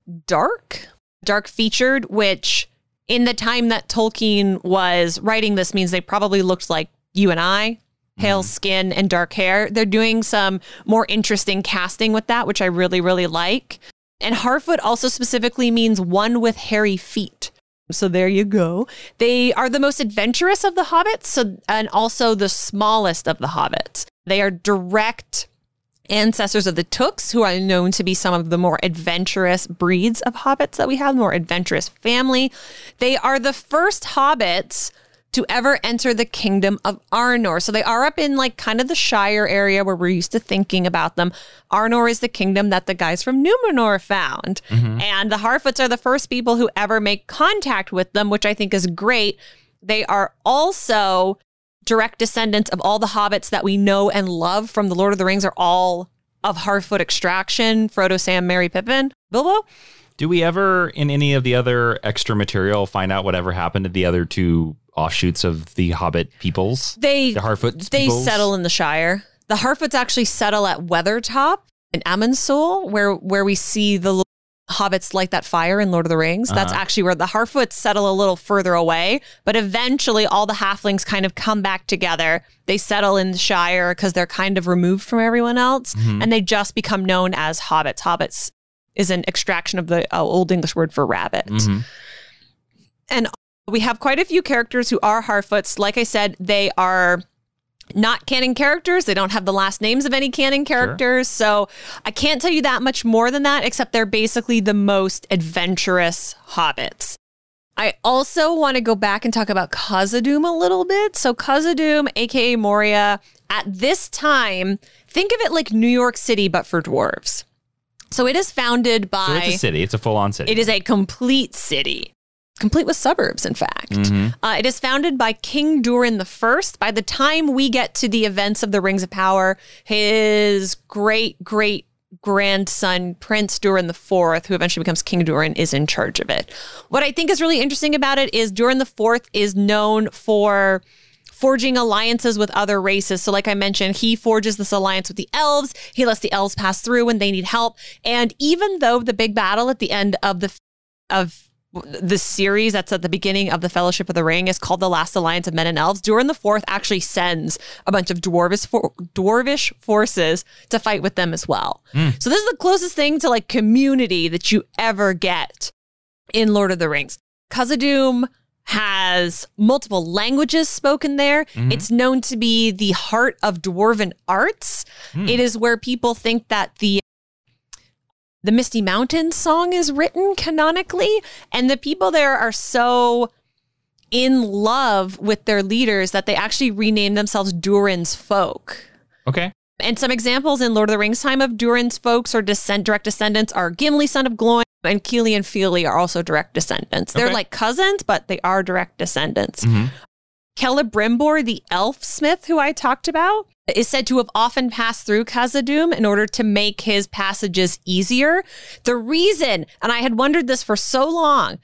dark, dark featured, which in the time that Tolkien was writing this means they probably looked like you and I, pale mm. skin and dark hair. They're doing some more interesting casting with that, which I really, really like. And Harfoot also specifically means one with hairy feet. So there you go. They are the most adventurous of the hobbits, so and also the smallest of the hobbits. They are direct ancestors of the Tooks, who are known to be some of the more adventurous breeds of hobbits that we have, more adventurous family. They are the first hobbits to ever enter the kingdom of Arnor. So they are up in like kind of the Shire area where we're used to thinking about them. Arnor is the kingdom that the guys from Númenor found. Mm-hmm. And the Harfoots are the first people who ever make contact with them, which I think is great. They are also direct descendants of all the hobbits that we know and love from the Lord of the Rings, are all of Harfoot extraction. Frodo, Sam, Merry, Pippin, Bilbo. Do we ever, in any of the other extra material, find out whatever happened to the other two offshoots of the Hobbit peoples? They the Harfoot they peoples? settle in the Shire. The Harfoots actually settle at Weathertop in Amansul, where where we see the little hobbits light that fire in Lord of the Rings. Uh-huh. That's actually where the Harfoots settle a little further away. But eventually, all the halflings kind of come back together. They settle in the Shire because they're kind of removed from everyone else, mm-hmm. and they just become known as hobbits. Hobbits is an extraction of the uh, Old English word for rabbit. Mm-hmm. And we have quite a few characters who are Harfoots. Like I said, they are not canon characters. They don't have the last names of any canon characters. Sure. So I can't tell you that much more than that, except they're basically the most adventurous hobbits. I also want to go back and talk about Khazad-dûm a little bit. So Khazad-dûm, aka Moria, at this time, think of it like New York City, but for dwarves. So it is founded by... So it's a city. It's a full-on city. It is a complete city. Complete with suburbs, in fact. Mm-hmm. Uh, it is founded by King Durin the First. By the time we get to the events of the Rings of Power, his great, great grandson, Prince Durin the Fourth, who eventually becomes King Durin, is in charge of it. What I think is really interesting about it is Durin the Fourth is known for forging alliances with other races. So like I mentioned, he forges this alliance with the elves. He lets the elves pass through when they need help. And even though the big battle at the end of the of the series that's at the beginning of the Fellowship of the Ring is called The Last Alliance of Men and Elves, Durin the Fourth actually sends a bunch of dwarvish, for- dwarvish forces to fight with them as well. Mm. So this is the closest thing to like community that you ever get in Lord of the Rings. Khazad-dûm has multiple languages spoken there. Mm-hmm. It's known to be the heart of dwarven arts. Mm. It is where people think that the The Misty Mountains song is written canonically, and the people there are so in love with their leaders that they actually rename themselves Durin's folk. Okay. And some examples in Lord of the Rings time of Durin's folks or descent, direct descendants are Gimli, son of Gloin, and Kili and Fili are also direct descendants. They're okay. like cousins, but they are direct descendants. Mm-hmm. Celebrimbor, the elf smith who I talked about, is said to have often passed through Khazad-dûm in order to make his passages easier. The reason, and I had wondered this for so long,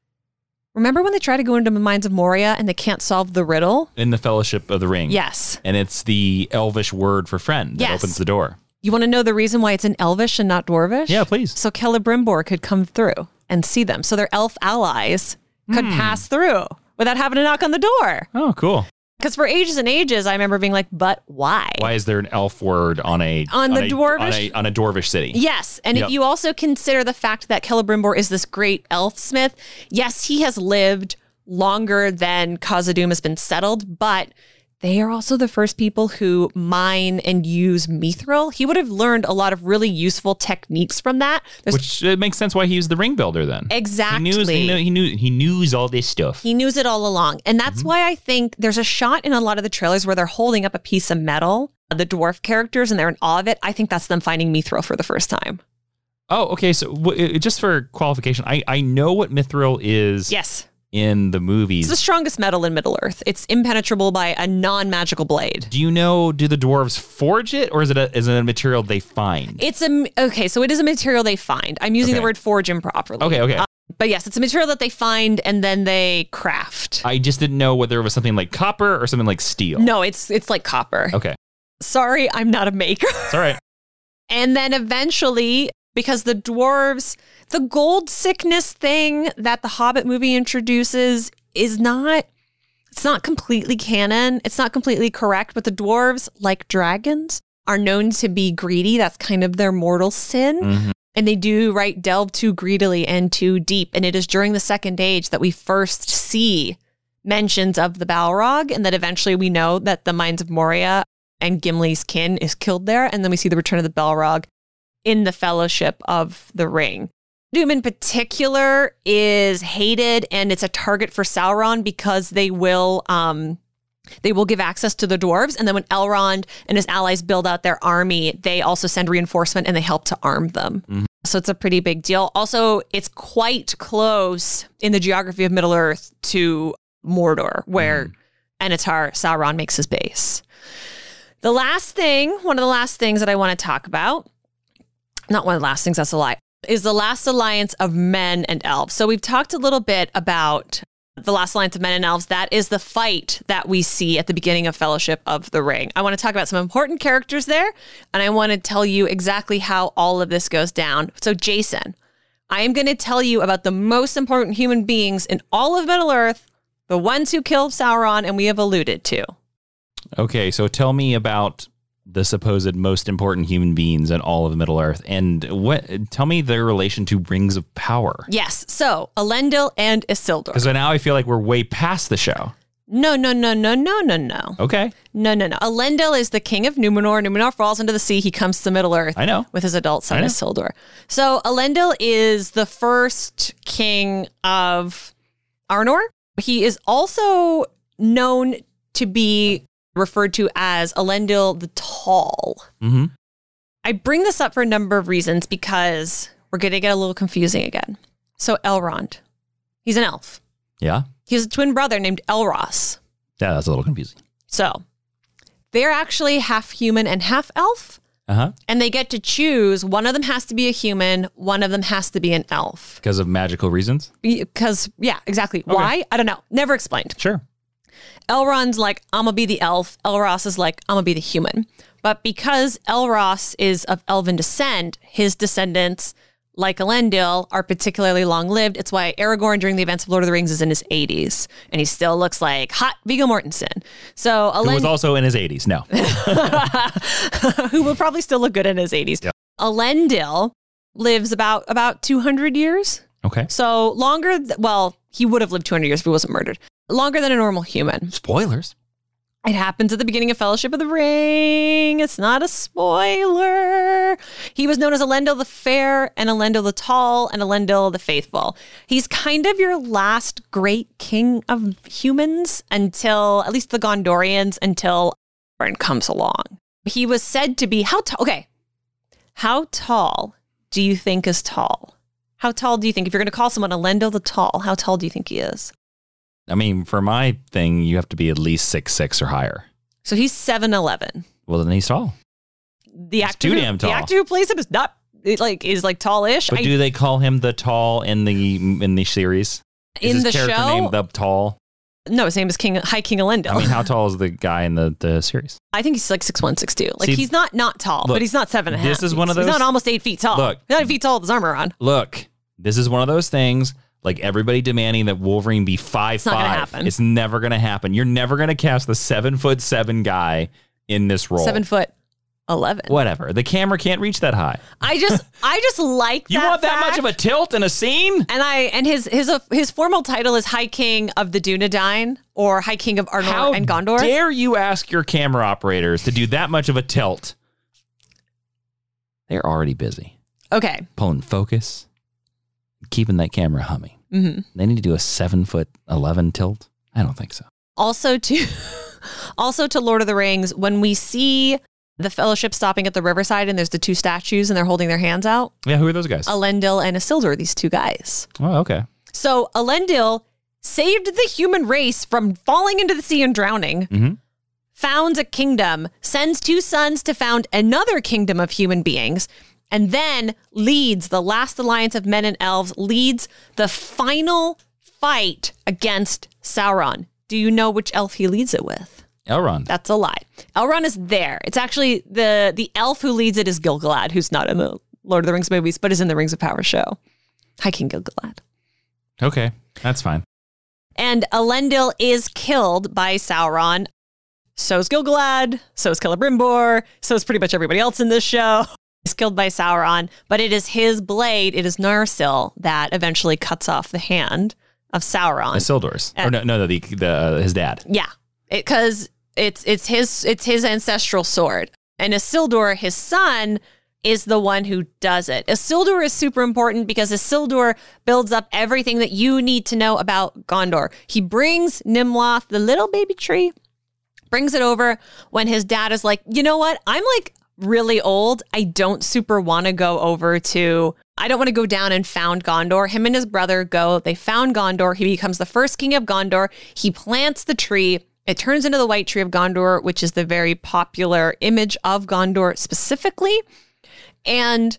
remember when they try to go into the Mines of Moria and they can't solve the riddle? In the Fellowship of the Ring. Yes. And it's the Elvish word for friend that yes. opens the door. You want to know the reason why it's in Elvish and not Dwarvish? Yeah, please. So Celebrimbor could come through and see them. So their elf allies could mm. pass through without having to knock on the door. Oh, cool. Because for ages and ages, I remember being like, but why? Why is there an elf word on a on, on the a, dwarvish on a, on a dwarvish city? Yes, and yep. if you also consider the fact that Celebrimbor is this great elf smith, yes, he has lived longer than Khazad-dûm has been settled, but they are also the first people who mine and use mithril. He would have learned a lot of really useful techniques from that. There's Which it makes sense why he was the ring builder then. Exactly. He knew, he knew he knew he knew all this stuff. He knew it all along. And that's mm-hmm. why I think there's a shot in a lot of the trailers where they're holding up a piece of metal, the dwarf characters, and they're in awe of it. I think that's them finding mithril for the first time. Oh, okay. So w- just for qualification, I, I know what mithril is. Yes. In the movies. It's the strongest metal in Middle-earth. It's impenetrable by a non-magical blade. Do you know, do the dwarves forge it, or is it a, is it a material they find? It's a, okay, so it is a material they find. I'm using okay. the word forge improperly. Okay, okay. Uh, but yes, it's a material that they find and then they craft. I just didn't know whether it was something like copper or something like steel. No, it's it's like copper. Okay. Sorry, I'm not a maker. It's all right. And then eventually, because the dwarves... The gold sickness thing that the Hobbit movie introduces is not, it's not completely canon. It's not completely correct, but the dwarves, like dragons, are known to be greedy. That's kind of their mortal sin. Mm-hmm. And they do, right, delve too greedily and too deep. And it is during the Second Age that we first see mentions of the Balrog, and that eventually we know that the Mines of Moria and Gimli's kin is killed there. And then we see the return of the Balrog in the Fellowship of the Ring. Doom in particular is hated, and it's a target for Sauron because they will um, they will give access to the dwarves. And then when Elrond and his allies build out their army, they also send reinforcement and they help to arm them. Mm-hmm. So it's a pretty big deal. Also, it's quite close in the geography of Middle-earth to Mordor, where mm. Anatar, Sauron, makes his base. The last thing, one of the last things that I want to talk about, not one of the last things, that's a lie, is the Last Alliance of Men and Elves. So we've talked a little bit about the Last Alliance of Men and Elves. That is the fight that we see at the beginning of Fellowship of the Ring. I want to talk about some important characters there, and I want to tell you exactly how all of this goes down. So Jason, I am going to tell you about the most important human beings in all of Middle-earth, the ones who killed Sauron, and we have alluded to. Okay, so tell me about the supposed most important human beings in all of Middle-earth, and what? Tell me their relation to Rings of Power. Yes, so Elendil and Isildur. Because now I feel like we're way past the show. No, no, no, no, no, no, no. Okay. No, no, no. Elendil is the king of Numenor. Numenor falls into the sea. He comes to Middle-earth. I know. With his adult son, Isildur. So Elendil is the first king of Arnor. He is also known to be referred to as Elendil the Tall. Mm-hmm. I bring this up for a number of reasons because we're going to get a little confusing again. So Elrond, he's an elf. Yeah. He has a twin brother named Elros. Yeah, that's a little confusing. So they're actually half human and half elf. Uh-huh. And they get to choose. One of them has to be a human. One of them has to be an elf. Because of magical reasons? Because, yeah, exactly. Okay. Why? I don't know. Never explained. Sure. Elrond's like, I'm going to be the elf. Elros is like, I'm going to be the human. But because Elros is of elven descent, his descendants, like Elendil, are particularly long-lived. It's why Aragorn, during the events of Lord of the Rings, is in his eighties. And he still looks like hot Viggo Mortensen. So Elend- Who was also in his eighties. No. Who will probably still look good in his eighties. Yep. Elendil lives about, about two hundred years. Okay. So longer, th- well, he would have lived two hundred years if he wasn't murdered. Longer than a normal human. Spoilers. It happens at the beginning of Fellowship of the Ring. It's not a spoiler. He was known as Elendil the Fair and Elendil the Tall and Elendil the Faithful. He's kind of your last great king of humans until, at least the Gondorians, until Aragorn comes along. He was said to be, how tall? Okay. How tall do you think is tall? How tall do you think, if you're going to call someone Elendil the Tall, how tall do you think he is? I mean, for my thing, you have to be at least six six or higher. So he's seven eleven. Well, then he's tall. The actor, too who, damn tall. the actor who plays him is not it like is like tallish. But I, do they call him the Tall in the in the series? Is in his the character show, named the Tall? no, his name is King High King Elendil. I mean, how tall is the guy in the, the series? I think he's like six one, six two. Like See, he's not not tall, look, but he's not seven and a half. this is one of He's those- not almost eight feet tall. Look. He's not eight feet tall with his armor on. Look, this is one of those things. Like everybody demanding that Wolverine be five It's not five. gonna happen. It's never gonna happen. You're never gonna cast the seven foot seven guy in this role. Seven foot eleven. Whatever. The camera can't reach that high. I just I just like You that want that fact. much of a tilt in a scene? And I and his his uh, his formal title is High King of the Dunedain or High King of Arnor How and Gondor. dare you ask your camera operators to do that much of a tilt? They're already busy Okay. pulling focus, keeping that camera humming. Mm-hmm. They need to do a seven foot eleven tilt. I don't think so. Also to also to Lord of the Rings, when we see the Fellowship stopping at the riverside and there's the two statues and they're holding their hands out, Yeah, who are those guys? Elendil and Isildur, these two guys. Oh, okay. So Elendil saved the human race from falling into the sea and drowning, Mm-hmm. founds a kingdom, sends two sons to found another kingdom of human beings, and then leads the last alliance of men and elves, leads the final fight against Sauron. Do you know which elf he leads it with? Elrond. That's a lie. Elrond is there. It's actually the the elf who leads it is Gil-galad, who's not in the Lord of the Rings movies, but is in the Rings of Power show. High King Gil-galad. Okay, that's fine. And Elendil is killed by Sauron. So's Gil-galad. So's Celebrimbor. So's pretty much everybody else in this show. He's killed by Sauron, but it is his blade, it is Narsil, that eventually cuts off the hand of Sauron. Isildur's. Uh, or no, no, no, the, the uh, his dad. Yeah, because it, it's it's his it's his ancestral sword, and Isildur, his son, is the one who does it. Isildur is super important because Isildur builds up everything that you need to know about Gondor. He brings Nimloth, the little baby tree, brings it over when his dad is like, you know what? I'm like really old. I don't super want to go over to, I don't want to go down and found Gondor. Him and his brother go, they found Gondor. He becomes the first king of Gondor. He plants the tree. It turns into the White Tree of Gondor, which is the very popular image of Gondor specifically. And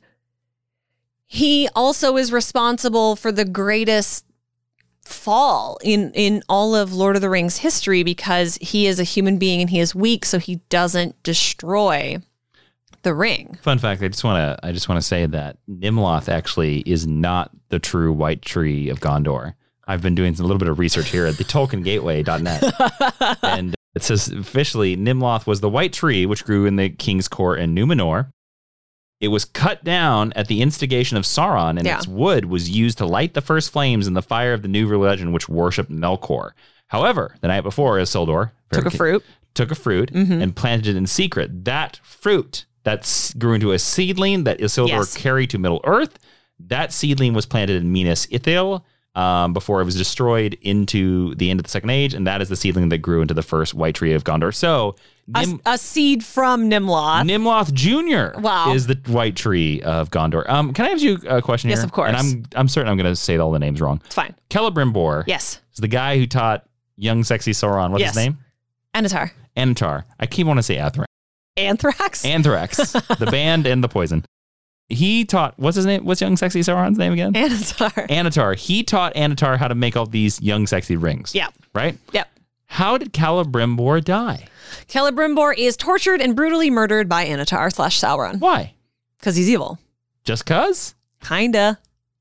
he also is responsible for the greatest fall in, in all of Lord of the Rings history because he is a human being and he is weak, so he doesn't destroy the ring. Fun fact: I just want to I just want to say that Nimloth actually is not the true White Tree of Gondor. I've been doing a little bit of research here at the Tolkien Gateway dot net, and it says officially Nimloth was the White Tree which grew in the King's Court in Numenor. It was cut down at the instigation of Sauron, and Yeah. its wood was used to light the first flames in the fire of the new religion, which worshipped Melkor. However, the night before, Isildur Took a fruit. took a fruit Mhm. and planted it in secret. That fruit that s- grew into a seedling that Isildur Yes. carried to Middle Earth. That seedling was planted in Minas Ithil, um, before it was destroyed into the end of the Second Age, and that is the seedling that grew into the first White Tree of Gondor. So Nim- a, a seed from Nimloth. Nimloth Junior Wow. is the White Tree of Gondor. Um, can I ask you a question Yes, here? of course. And I'm I'm certain I'm going to say all the names wrong. It's fine. Celebrimbor Yes. is the guy who taught young, sexy Sauron. What's Yes. his name? Anatar. Antar. I keep wanting to say Anthrax. Anthrax? Anthrax. The band and the poison. He taught, what's his name? What's young, sexy Sauron's name again? Anatar. Anatar. He taught Anatar how to make all these young, sexy rings. Yeah. Right? Yep. How did Celebrimbor die? Celebrimbor is tortured and brutally murdered by Anatar slash Sauron. Why? Because he's evil. Just cause? Kinda.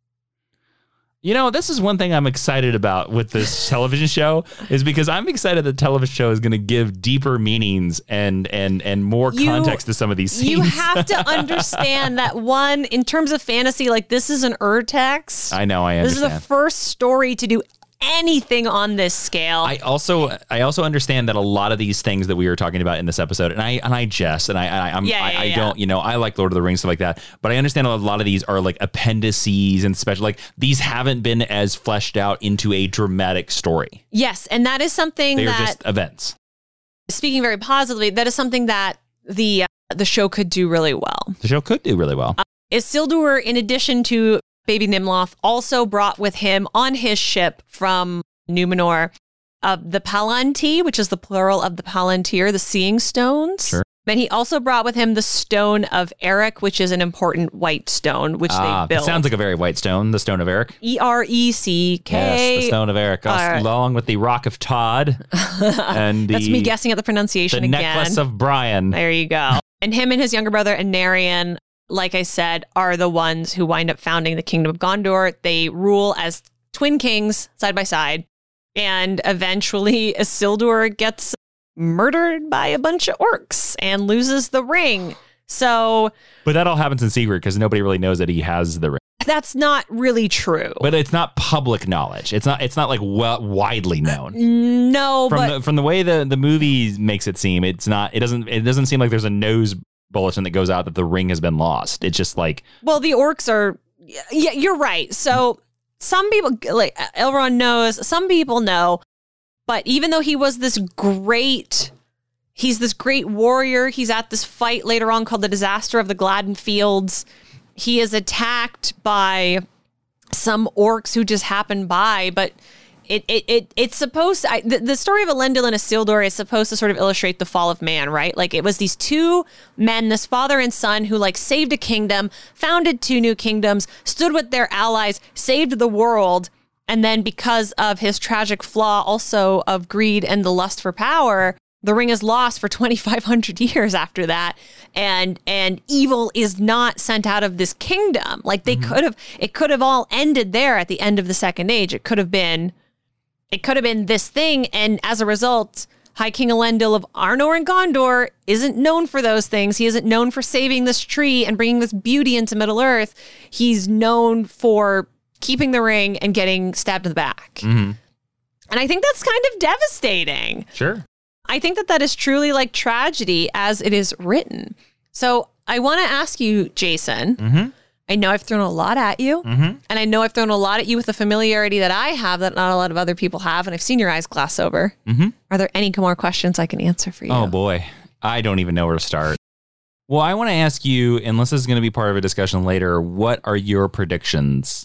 You know, this is one thing I'm excited about with this television show is because I'm excited the television show is going to give deeper meanings and and and more You- context to some of these scenes. You have to understand that one, in terms of fantasy, like this is an Urtext. I know, I This understand. is the first story to do anything on this scale. I also I also understand that a lot of these things that we were talking about in this episode, and I and I jest, and I I I'm, Yeah, I, yeah, I yeah. don't, you know, I like Lord of the Rings stuff like that, but I understand a lot of these are like appendices and special, like these haven't been as fleshed out into a dramatic story. yes, and that is something They are that, just events. speaking very positively, that is something that the uh, the show could do really well. The show could do really well. Isildur, in addition to baby Nimloth, also brought with him on his ship from Numenor uh, the Palantir, which is the plural of the Palantir, the Seeing Stones. Sure. And he also brought with him the Stone of Eric, which is an important white stone, which Ah, they that built. sounds like a very white stone, the Stone of Eric. E R E C K. Yes, the Stone of Eric, also, All right. along with the Rock of Todd and the, That's me guessing at the the pronunciation again. Necklace of Brian. There you go. And him and his younger brother, Anarion, like I said, are the ones who wind up founding the Kingdom of Gondor. They rule as twin kings side by side. And eventually Isildur gets murdered by a bunch of orcs and loses the ring. So But that all happens in secret because nobody really knows that he has the ring. that's not really true. But it's not public knowledge. It's not. It's not like well, widely known. No, From but the from the way the the movie makes it seem, it's not. It doesn't. It doesn't seem like there's a nose bulletin that goes out that the ring has been lost. It's just like well, the orcs are. Yeah, you're right. So some people, like Elrond knows, some people know, but even though he was this great, he's this great warrior. He's at this fight later on called the Disaster of the Gladden Fields. He is attacked by some orcs who just happen by, but it it, it it's supposed to, I, the, the story of Elendil and Isildur is supposed to sort of illustrate the fall of man, right? Like it was these two men, this father and son, who like saved a kingdom, founded two new kingdoms, stood with their allies, saved the world, and then because of his tragic flaw also of greed and the lust for power, the ring is lost for twenty-five hundred years after that. And and evil is not sent out of this kingdom. Like they could have, it could have all ended there at the end of the Second Age. It could have been, it could have been this thing. And as a result, High King Elendil of Arnor and Gondor isn't known for those things. He isn't known for saving this tree and bringing this beauty into Middle Earth. He's known for keeping the ring and getting stabbed in the back. mm-hmm. And I think that's kind of devastating. sure. I think that that is truly like tragedy as it is written. So I want to ask you, Jason, Mm-hmm. I know I've thrown a lot at you, Mm-hmm. and I know I've thrown a lot at you with the familiarity that I have that not a lot of other people have, and I've seen your eyes glass over. Mm-hmm. Are there any more questions I can answer for you? Oh boy, I don't even know where to start. Well, I want to ask you, and this is going to be part of a discussion later. What are your predictions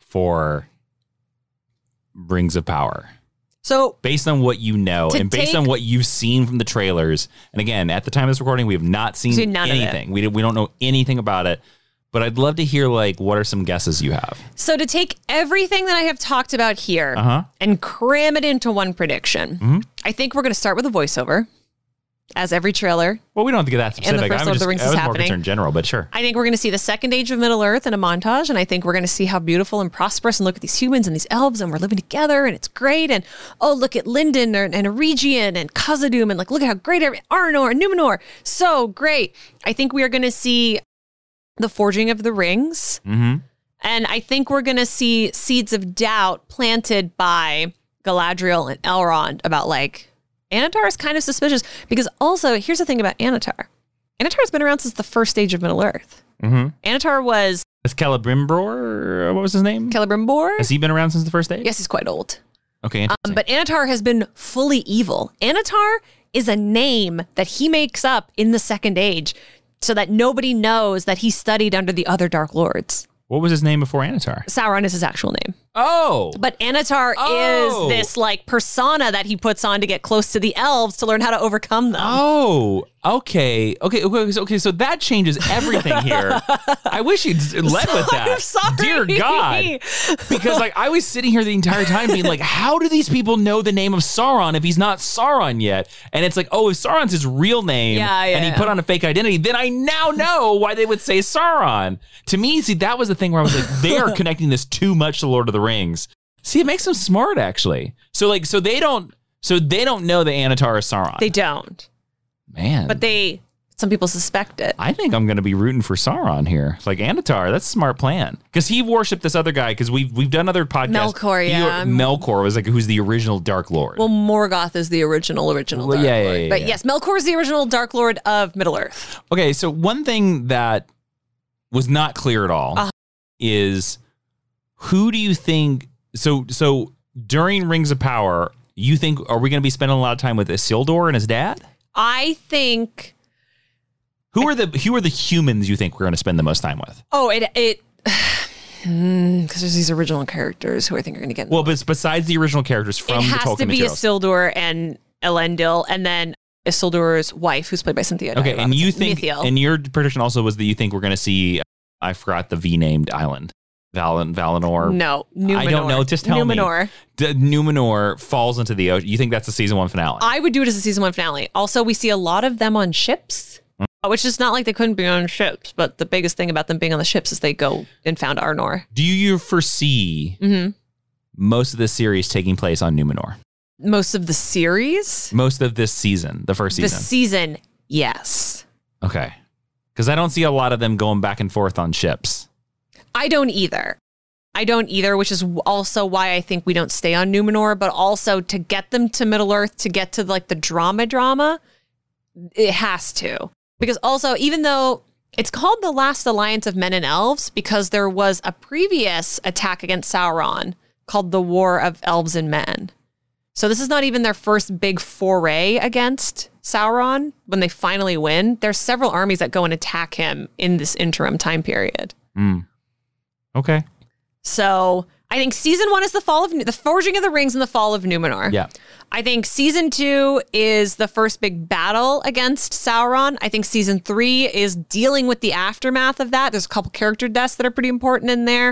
for Rings of Power? So Based on what you know To and based take- on what you've seen from the trailers. And again, at the time of this recording, we have not seen Seen none of it. anything. We, we don't know anything about it. But I'd love to hear, like, what are some guesses you have? So to take everything that I have talked about here Uh-huh. and cram it into one prediction, Mhm. I think we're going to start with a voiceover, as every trailer. Well, we don't have to get that specific. first I Lord was of the just, Rings I is was more happening. concerned in general, but sure. I think we're going to see the second age of Middle Earth in a montage, and I think we're going to see how beautiful and prosperous, and look at these humans and these elves, and we're living together, and it's great. And oh, look at Lindon and, and Eregion and Khazad-dûm, and like look at how great every, Arnor and Numenor, so great. I think we are going to see the forging of the rings, Mm-hmm. and I think we're going to see seeds of doubt planted by Galadriel and Elrond about like, Anatar is kind of suspicious, because also, here's the thing about Anatar. Anatar has been around since the first stage of Middle Earth. Mm-hmm. Anatar was Is Celebrimbor, what was his name? Celebrimbor? Has he been around since the first age? Yes, he's quite old. Okay, interesting. Um, but Anatar has been fully evil. Anatar is a name that he makes up in the Second Age so that nobody knows that he studied under the other Dark Lords. What was his name before Anatar? Sauron is his actual name. Oh. But Anatar Oh. is this like persona that he puts on to get close to the elves to learn how to overcome them. Oh, okay. Okay, okay, so, okay, so that changes everything here. I wish you'd led with that. I'm sorry. Dear God. Because like I was sitting here the entire time being like, how do these people know the name of Sauron if he's not Sauron yet? And it's like, oh, if Sauron's his real name Yeah, yeah, and he yeah. put on a fake identity, then I now know why they would say Sauron. To me, see, that was the thing where I was like, they are connecting this too much to Lord of the Rings. See, it makes them smart actually. So like, so they don't, so they don't know that Anatar is Sauron. They don't. Man. But they, some people suspect it. I think I'm going to be rooting for Sauron here. Like Anatar, that's a smart plan. Because he worshipped this other guy, because we've, we've done other podcasts. Melkor, He- yeah. Melkor was like, who's the original Dark Lord. Well, Morgoth is the original, original Well, Dark yeah, yeah, Lord. yeah, But yeah. yes, Melkor is the original Dark Lord of Middle-earth. Okay, so one thing that was not clear at all Uh-huh. is who do you think, so so during Rings of Power, you think, are we going to be spending a lot of time with Isildur and his dad? I think... Who are the who are the humans you think we're going to spend the most time with? Oh, it... it because there's these original characters who I think are going to get... Well, but besides the original characters from it the has Tolkien to be materials. Isildur and Elendil, and then Isildur's wife, who's played by Cynthia Dyer Okay, and Robinson, you think, Mithiel. and your prediction also was that you think we're going to see, I forgot the V-named island, Valen, Valinor. No, Numenor. I don't know, just tell Numenor. me. D- Numenor falls into the ocean. You think that's the season one finale? I would do it as a season one finale. Also, we see a lot of them on ships, Mm. which is not like they couldn't be on ships, but the biggest thing about them being on the ships is they go and found Arnor. Do you foresee Mm-hmm. most of the series taking place on Numenor? Most of the series? Most of this season, the first The season? season, yes. Okay. Because I don't see a lot of them going back and forth on ships. I don't either. I don't either, which is also why I think we don't stay on Numenor, but also to get them to Middle-earth, to get to like the drama drama, it has to. Because also, even though it's called the Last Alliance of Men and Elves, because there was a previous attack against Sauron called the War of Elves and Men. So this is not even their first big foray against Sauron when they finally win. There's several armies that go and attack him in this interim time period. Mm. Okay. So I think season one is the fall of the Forging of the Rings and the fall of Numenor. Yeah. I think season two is the first big battle against Sauron. I think season three is dealing with the aftermath of that. There's a couple character deaths that are pretty important in there.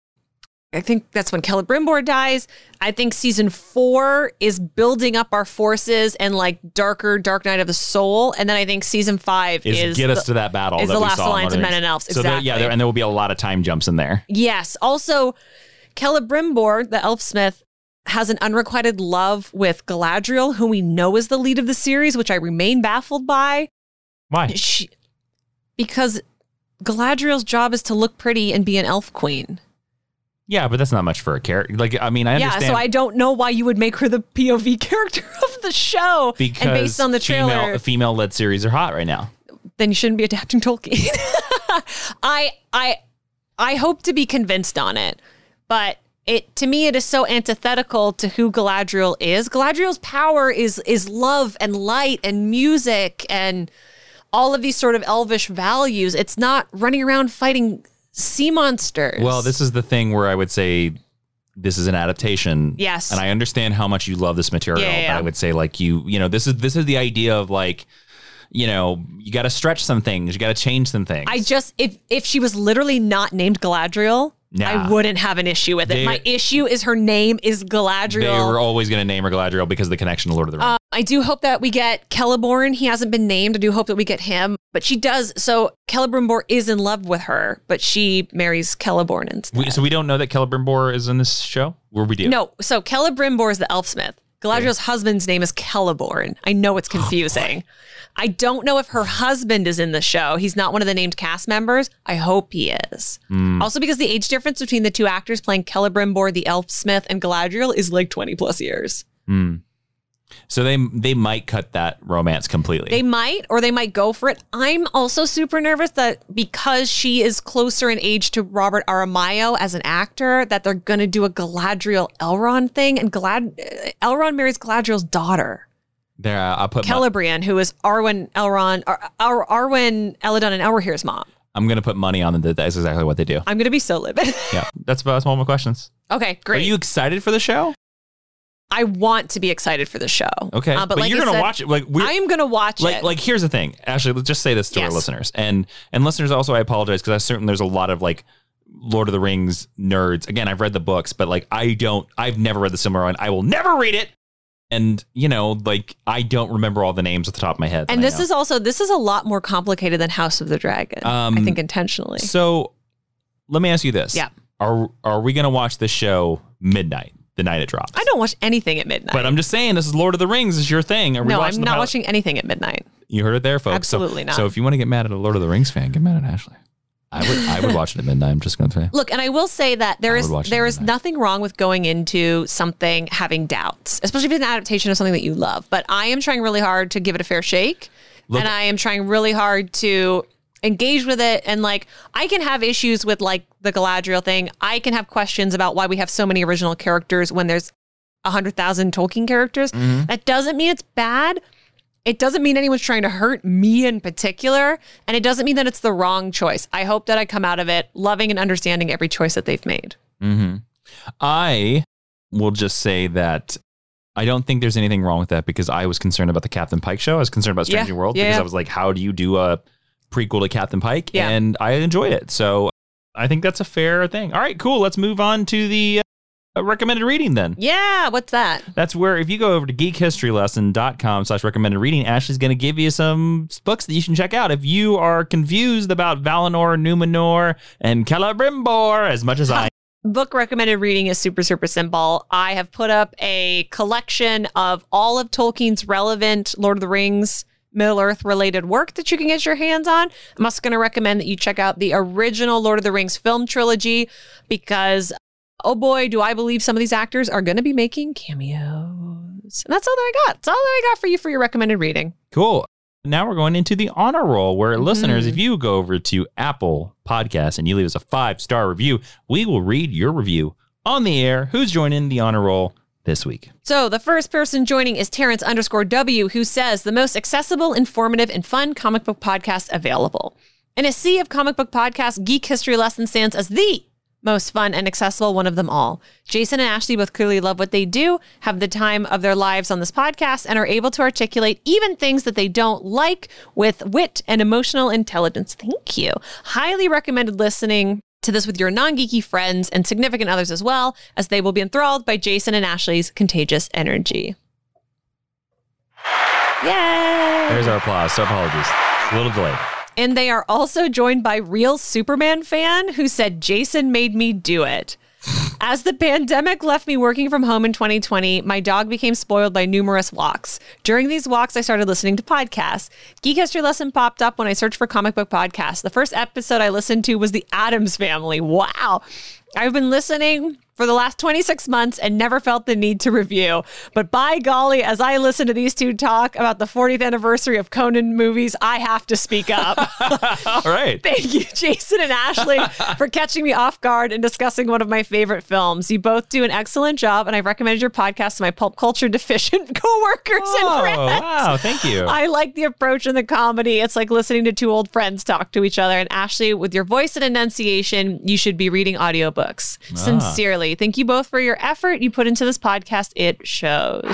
I think that's when Celebrimbor dies. I think season four is building up our forces and like darker Dark Night of the Soul. And then I think season five Is, is get us the- to that battle. is that the we Last saw in Alliance Lord of the Men and Rings. Elves. So there, yeah, Exactly. there, and there will be a lot of time jumps in there. Yes. Also, Celebrimbor, the Elfsmith, has an unrequited love with Galadriel, who we know is the lead of the series, which I remain baffled by. Why? She, because Galadriel's job is to look pretty and be an elf queen. Yeah, but that's not much for a character. Like, I mean, I Yeah, understand. so I don't know why you would make her the P O V character of the show. because and based on the trailer, female, female-led series are hot right now. then you shouldn't be adapting Tolkien. I I I hope to be convinced on it, but it to me it is so antithetical to who Galadriel is. Galadriel's power is is love and light and music and all of these sort of elvish values. It's not running around fighting sea monsters. Well, this is the thing where I would say this is an adaptation. Yes. And I understand how much you love this material, Yeah, yeah, yeah. but I would say like you, you know, this is this is the idea of like, you know, you got to stretch some things, you got to change some things. I just if if she was literally not named Galadriel, Nah. I wouldn't have an issue with it. They- My issue is her name is They Galadriel. were always going to name her Galadriel because of the connection to Lord of the Rings. Uh, I do hope that we get Celeborn. He hasn't been named. I do hope that we get him. But she does. So Celebrimbor is in love with her, but she marries Celeborn instead. we, so we don't know that Celebrimbor is in this show? Or we do? No. So Celebrimbor is the Elfsmith. Galadriel's husband's name is Celeborn. I know it's confusing. I don't know if her husband is in the show. He's not one of the named cast members. I hope he is. Also because the age difference between the two actors playing Celebrimbor, the Elfsmith, and Galadriel is like twenty plus years. Hmm. So they they might cut that romance completely. They might, or they might go for it. I'm also super nervous that because she is closer in age to Robert Aramayo as an actor, that they're going to do a Galadriel Elrond thing, and Galad Elrond marries Galadriel's daughter. There, uh, I'll put Celebrian, my, who is Arwen Elrond, Ar- Ar- Arwen Elladan and Elrohir's mom. I'm going to put money on that. That's exactly what they do. I'm going to be so livid. Yeah, that's that's all my questions. Okay, great. Are you excited for the show? I want to be excited for the show. Okay, uh, but, but like you're I going to said, watch it. Like I am going to watch like, it. Like, here's the thing. Ashley, let's just say this to yes. our listeners. And and listeners also, I apologize because I certain there's a lot of like Lord of the Rings nerds. Again, I've read the books, but like I don't, I've never read the Silmarillion. I will never read it. And, you know, like I don't remember all the names at the top of my head. And this is also, this is a lot more complicated than House of the Dragon. Um, I think intentionally. So let me ask you this. Yeah. Are, are we going to watch this show midnight? The night it drops. I don't watch anything at midnight. But I'm just saying, this is Lord of the Rings. Is your thing? Are we no, watching I'm the not pilot? watching anything at midnight. You heard it there, folks. Absolutely so, not. So if you want to get mad at a Lord of the Rings fan, get mad at Ashley. I would I would watch it at midnight. I'm just going to say. Look, and I will say that there I is would watch it there at is midnight. nothing wrong with going into something having doubts, especially if it's an adaptation of something that you love. But I am trying really hard to give it a fair shake. Look, and I am trying really hard to engage with it. And like, I can have issues with like the Galadriel thing. I can have questions about why we have so many original characters when there's one hundred thousand Tolkien characters. Mm-hmm. That doesn't mean it's bad. It doesn't mean anyone's trying to hurt me in particular. And it doesn't mean that it's the wrong choice. I hope that I come out of it loving and understanding every choice that they've made. Mm-hmm. I will just say that I don't think there's anything wrong with that because I was concerned about the Captain Pike show. I was concerned about Strange Yeah, New World yeah. because I was like, how do you do a prequel to Captain Pike? Yeah. And I enjoyed it. So I think that's a fair thing. All right, cool. Let's move on to the uh, recommended reading then. Yeah, what's that? That's where if you go over to geekhistorylesson.com slash recommended reading, Ashley's going to give you some books that you can check out. If you are confused about Valinor, Numenor, and Celebrimbor as much as I Book recommended reading is super, super simple. I have put up a collection of all of Tolkien's relevant Lord of the Rings, Middle-earth related work that you can get your hands on. I'm also going to recommend that you check out the original Lord of the Rings film trilogy because, oh boy, do I believe some of these actors are going to be making cameos. And that's all that I got. That's all that I got for you for your recommended reading. Cool. Now we're going into the honor roll where Mm-hmm. listeners, if you go over to Apple Podcasts and you leave us a five-star review, we will read your review on the air. Who's joining the honor roll this week? So the first person joining is Terrence underscore W, who says the most accessible, informative, and fun comic book podcast available. In a sea of comic book podcasts, Geek History Lesson stands as the most fun and accessible one of them all. Jason and Ashley both clearly love what they do, have the time of their lives on this podcast, and are able to articulate even things that they don't like with wit and emotional intelligence. Thank you. Highly recommended listening to this with your non-geeky friends and significant others as well, as they will be enthralled by Jason and Ashley's contagious energy. Yay! There's our applause. So apologies. A little delayed. And they are also joined by Real Superman fan who said, Jason made me do it. As the pandemic left me working from home in twenty twenty, my dog became spoiled by numerous walks. During these walks, I started listening to podcasts. Geek History Lesson popped up when I searched for comic book podcasts. The first episode I listened to was The Addams Family. Wow. I've been listening for the last twenty-six months and never felt the need to review. But by golly, as I listen to these two talk about the fortieth anniversary of Conan movies, I have to speak up. All right. Thank you, Jason and Ashley, for catching me off guard and discussing one of my favorite films. You both do an excellent job, and I've recommended your podcast to my pulp culture deficient coworkers Oh, and friends. wow. Thank you. I like the approach and the comedy. It's like listening to two old friends talk to each other. And Ashley, with your voice and enunciation, you should be reading audiobooks. Ah. Sincerely. Thank you both for your effort you put into this podcast. It shows.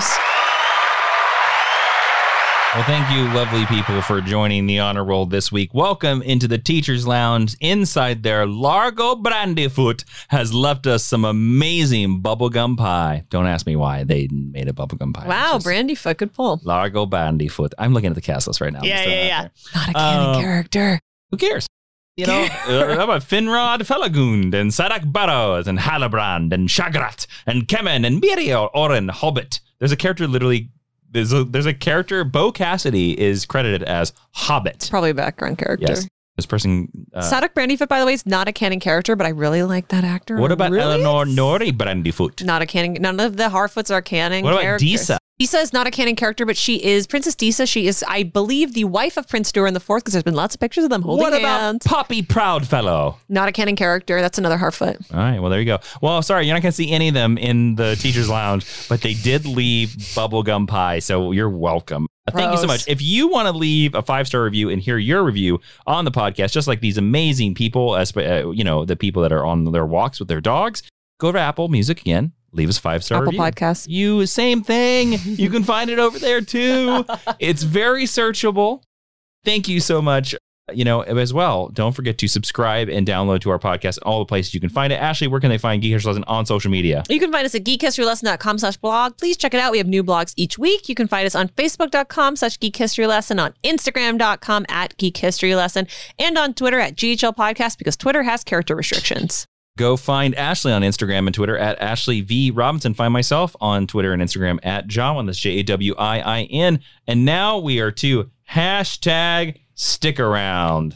Well, thank you, lovely people, for joining the honor roll this week. Welcome into the Teacher's Lounge. Inside there, Largo Brandyfoot has left us some amazing bubblegum pie. Don't ask me why they made a bubblegum pie. Wow, It's just Brandyfoot, good pull. Largo Brandyfoot. I'm looking at the cast list right now. I'm Yeah, just throwing yeah, it yeah. out Not a canon Um, character. Who cares? You know, uh, how about Finrod Felagund and Sadak Barrows and Halbrand and Shagrat and Kemen and Miriel Oren Hobbit. There's a character literally, there's a, there's a character, Bo Cassidy is credited as Hobbit. Probably a background character. Yes. This person. Uh, Sadok Brandyfoot, by the way, is not a canon character, but I really like that actor. what about Really? Eleanor Nori Brandyfoot? Not a canon. None of the Harfoots are canon What about characters. Disa? Disa is not a canon character, but she is Princess Disa. She is, I believe, the wife of Prince Durin the Fourth, because there's been lots of pictures of them holding what hands. What about Poppy Proudfellow? Not a canon character. That's another Harfoot. All right, well, there you go. Well, sorry, you're not going to see any of them in the teacher's lounge, but they did leave bubblegum pie, so you're welcome. Gross. Thank you so much. If you want to leave a five-star review and hear your review on the podcast, just like these amazing people, as uh, you know, the people that are on their walks with their dogs, go to Apple Music again. Leave us five-star Apple review. Podcast. You, same thing. You can find it over there, too. It's very searchable. Thank you so much. You know, as well, don't forget to subscribe and download to our podcast, all the places you can find it. Ashley, where can they find Geek History Lesson on social media? You can find us at geek history lesson dot com slash blog. Please check it out. We have new blogs each week. You can find us on facebook dot com slash geek history lesson, on instagram dot com at geek history lesson, and on Twitter at G H L podcast, because Twitter has character restrictions. Go find Ashley on Instagram and Twitter at Ashley V. Robinson. Find myself on Twitter and Instagram at Jawin. That's J A W I I N. And now we are to hashtag stick around.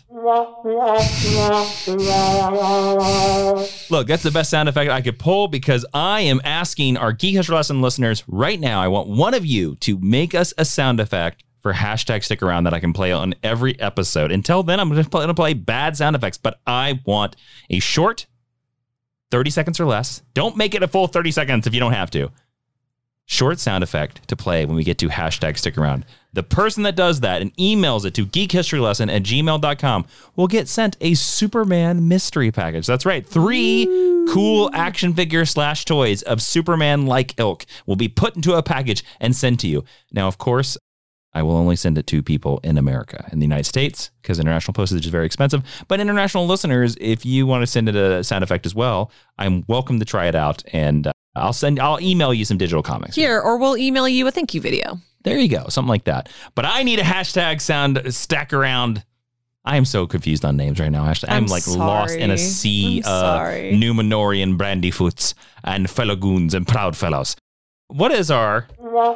Look, that's the best sound effect I could pull, because I am asking our Geek History Lesson listeners right now. I want one of you to make us a sound effect for hashtag stick around that I can play on every episode. Until then, I'm going to play, play bad sound effects, but I want a short thirty seconds or less. Don't make it a full thirty seconds if you don't have to. Short sound effect to play when we get to hashtag stick around. The person that does that and emails it to geekhistorylesson at gmail dot com will get sent a Superman mystery package. That's right. Three Ooh. cool action figure slash toys of Superman-like ilk will be put into a package and sent to you. Now, of course, I will only send it to people in America, in the United States, because international postage is very expensive. But international listeners, if you want to send it a sound effect as well, I'm welcome to try it out. And uh, I'll send, I'll email you some digital comics. Here, or we'll email you a thank you video. There you go. Something like that. But I need a hashtag sound stack around. I am so confused on names right now, Ashley. I'm, I'm like sorry. lost in a sea I'm of sorry. Numenorian brandyfoots and fellogoons and proud fellows. What is our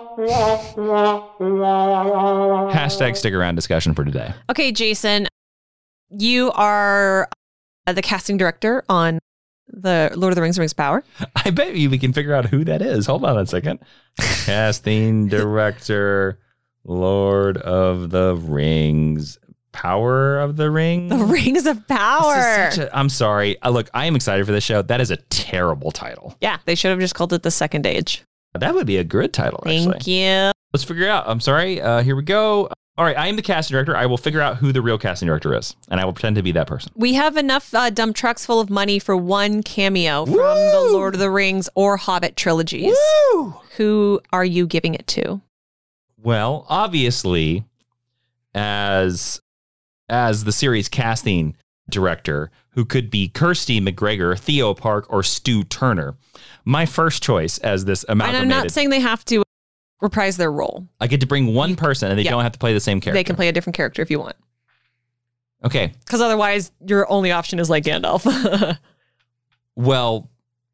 hashtag stick around discussion for today? Okay, Jason, you are the casting director on the Lord of the Rings, Rings of Power. I bet you we can figure out who that is. Hold on a second. Casting director, Lord of the Rings, Power of the Rings? The Rings of Power. Such a, I'm sorry. Uh, look, I am excited for this show. That is a terrible title. Yeah, they should have just called it The Second Age. That would be a good title, Thank actually. you. Let's figure it out. I'm sorry. Uh, here we go. All right, I am the casting director. I will figure out who the real casting director is, and I will pretend to be that person. We have enough uh, dump trucks full of money for one cameo Woo! from the Lord of the Rings or Hobbit trilogies. Woo! Who are you giving it to? Well, obviously, as as the series casting director, who could be Kirsty McGregor, Theo Park, or Stu Turner. My first choice as this amalgamated. And I'm not saying they have to reprise their role. I get to bring one person and they yeah. don't have to play the same character. They can play a different character if you want. Okay. Because otherwise, your only option is like Gandalf. Well,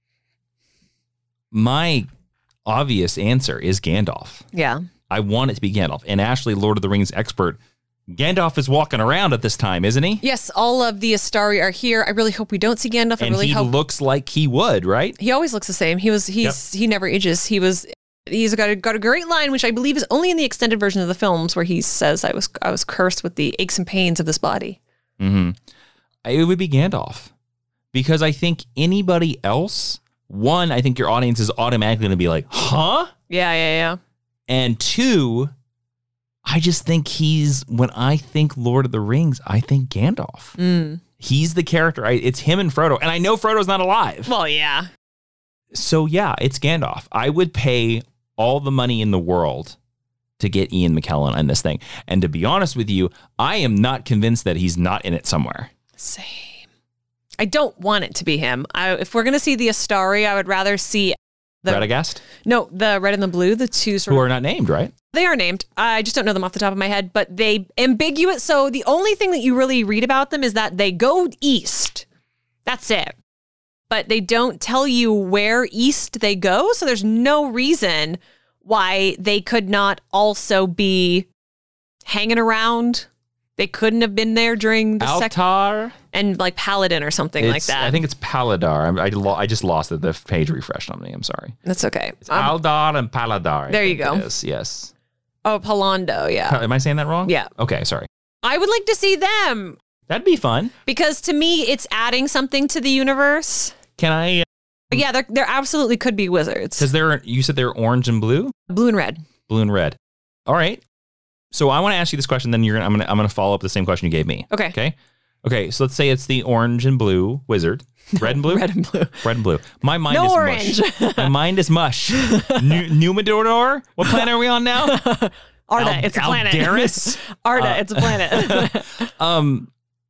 my obvious answer is Gandalf. Yeah. I want it to be Gandalf. And Ashley, Lord of the Rings expert, Gandalf is walking around at this time, isn't he? Yes, all of the Astari are here. I really hope we don't see Gandalf. I and really he hope looks like he would, right? He always looks the same. He was he's yep. he never ages. He was he's got a, got a great line, which I believe is only in the extended version of the films, where he says, "I was I was cursed with the aches and pains of this body." Mm-hmm. It would be Gandalf, because I think anybody else, one, I think your audience is automatically going to be like, "Huh?" Yeah, yeah, yeah. And two, I just think he's, when I think Lord of the Rings, I think Gandalf. Mm. He's the character. I, it's him and Frodo. And I know Frodo's not alive. Well, yeah. So, yeah, it's Gandalf. I would pay all the money in the world to get Ian McKellen on this thing. And to be honest with you, I am not convinced that he's not in it somewhere. Same. I don't want it to be him. I, if we're going to see the Astari, I would rather see... The, Radagast? No, the red and the blue, the two sort Who of... are not named, right? They are named. I just don't know them off the top of my head, but they ambiguous. So the only thing that you really read about them is that they go east. That's it. But they don't tell you where east they go. So there's no reason why they could not also be hanging around They couldn't have been there during the second. Altar? And like Paladin or something like It's- that. I think it's Paladar. I, I, lo- I just lost it. The page refreshed on me. I'm sorry. That's okay. It's Um, Aldar and Paladar. I there you think go. it is. Yes. oh, Palando, yeah. Am I saying that wrong? Yeah. Okay, sorry. I would like to see them That'd be fun. because to me, it's adding something to the universe. Can I? But yeah, there there absolutely could be wizards. Because they're you said they're orange and blue, Blue and red. blue and red. All right. So I want to ask you this question. Then you're gonna I'm gonna I'm gonna follow up the same question you gave me. Okay. Okay. Okay. So let's say it's the orange and blue wizard. Red and blue. Red and blue. Red and blue. My mind No is orange. mush. My mind is mush. New Numenor. What planet are we on now? Arda, Al- it's a planet. Aldaris? Arda, Uh, it's a planet. um.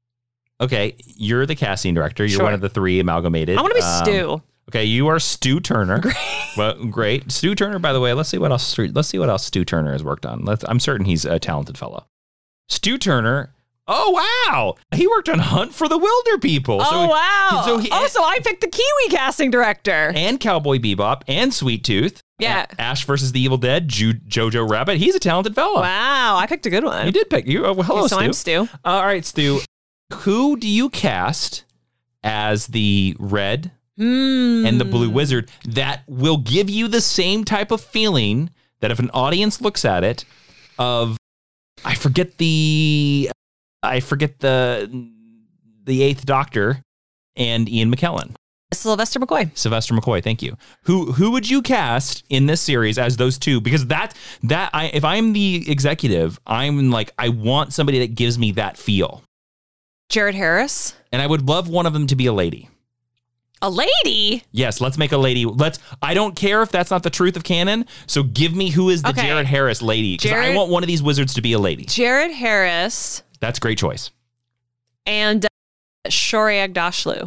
Okay, you're the casting director. You're Sure. one of the three amalgamated. I want to be Um, Stu. Okay, you are Stu Turner. Great. Well, great. Stu Turner, by the way, let's see what else Stu, let's see what else Stu Turner has worked on. Let's, I'm certain he's a talented fellow. Stu Turner. Oh, wow. He worked on Hunt for the Wilder People. Oh, So- wow. So he, oh, so I picked the Kiwi casting director. and Cowboy Bebop and Sweet Tooth. Yeah. A- Ash versus the Evil Dead, Ju- Jojo Rabbit. He's a talented fellow. Wow, I picked a good one. You did pick you. Oh, well, hello, so Stu. I'm Stu. All right, Stu. Who do you cast as the red Mm. and the blue wizard that will give you the same type of feeling that if an audience looks at it of I forget the I forget the the eighth Doctor and Ian McKellen. Sylvester McCoy. Sylvester McCoy, thank you. Who who would you cast in this series as those two? Because that that I if I'm the executive, I'm like I want somebody that gives me that feel. Jared Harris. And I would love one of them to be a lady. A lady? Yes, let's make a lady. Let's. I don't care if that's not the truth of canon. So give me who is the Okay. Jared Harris lady. Because I Jared- want one of these wizards to be a lady. Jared Harris That's a great choice. and uh, Shoriag Dashlu.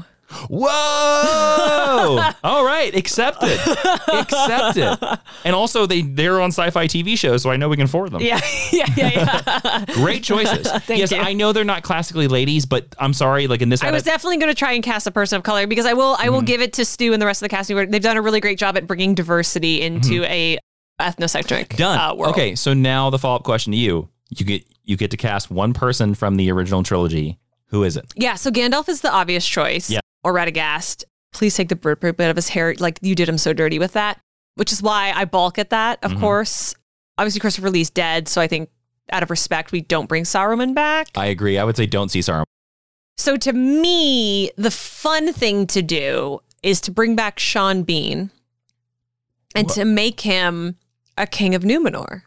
Whoa! All right, accepted. Accepted. And also, they they're on sci-fi T V shows, so I know we can afford them. Yeah, yeah, yeah, yeah. Great choices. Thank yes, you. I know they're not classically ladies, but I'm sorry. Like in this, I was edit- definitely going to try and cast a person of color because I will. I will give it to Stu and the rest of the casting. They've done a really great job at bringing diversity into a ethnocentric done. uh, world. Okay, so now the follow-up question to you: you get you get to cast one person from the original trilogy. Who is it? Yeah, so Gandalf is the obvious choice. Yeah. Or Radagast. Please take the bird poop out of his hair. Like, you did him so dirty with that, which is why I balk at that, of Mhm. course. Obviously, Christopher Lee's dead, so I think out of respect, we don't bring Saruman back. I agree. I would say don't see Saruman. So to me, the fun thing to do is to bring back Sean Bean and What? to make him a king of Numenor.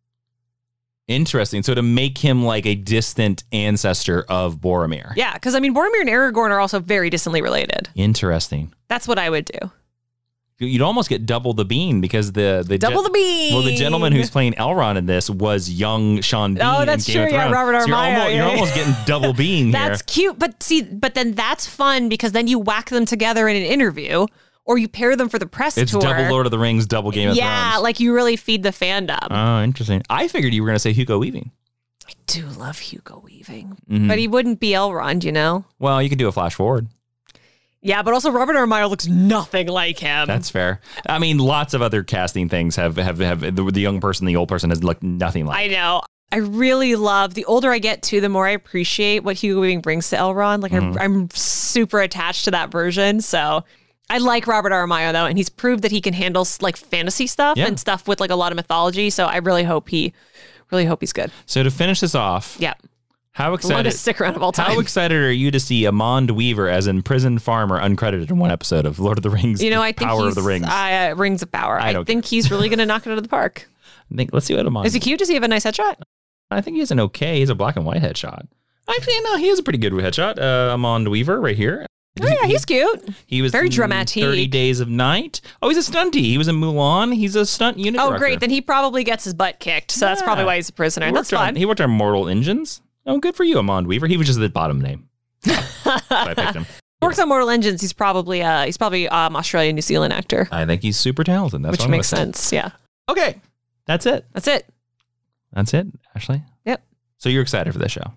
Interesting. So to make him like a distant ancestor of Boromir. Yeah, because I mean, Boromir and Aragorn are also very distantly related. Interesting. That's what I would do. You'd almost get double the bean because the the Double gen- the bean. Well, the gentleman who's playing Elrond in this was young Sean Bean. Oh, that's in Game true. Of Yeah, Thrones. Robert So you're, Armayo, almost, you're yeah. almost getting double bean That's here. cute, but see, but then that's fun because then you whack them together in an interview, or you pair them for the press It's tour. double Lord of the Rings, double Game of yeah, Thrones. like you really feed the fandom. Oh, interesting. I figured you were going to say Hugo Weaving. I do love Hugo Weaving, Mhm. but he wouldn't be Elrond, you know. Well, you could do a flash forward. Yeah, but also Robert Armayo looks nothing like him. That's fair. I mean, lots of other casting things have have, have the, the young person, the old person has looked nothing like. I know. I really love, the older I get too, the more I appreciate what Hugo Weaving brings to Elrond. Like, Mhm. I, I'm super attached to that version. So I like Robert Armayo, though, and he's proved that he can handle like fantasy stuff Yeah. and stuff with like a lot of mythology. So I really hope he, really hope he's good. So to finish this off, Yeah. how The excited longest stick around of all time. How excited are you to see Amond Weaver as imprisoned farmer uncredited in one episode of Lord of the Rings? you know, I think Power he's, of the Rings. Uh, Rings of Power. I I, don't think he's really going to knock it out of the park. I think let's see what Amond. Is he cute? Does he have a nice headshot? I think he has an okay. He's a black and white headshot. Actually, no, he has a pretty good headshot. Uh, Amond Weaver right here. Oh, yeah, he's cute. He was very in dramatic. thirty Days of Night. Oh, he's a stunty. He was in Mulan. He's a stunt unit Oh, director. great. Then he probably gets his butt kicked. So that's Yeah. probably why he's a prisoner. He That's worked on- fun. He worked on Mortal Engines. Oh, good for you, Amond Weaver. He was just the bottom name. So I picked him. Works on Mortal Engines. He's probably uh he's probably um Australian New Zealand actor, I think he's super talented. That's which what I'm makes gonna say. sense. Yeah, Okay, that's it. that's it. That's it, Ashley. Yep. So you're excited for this show?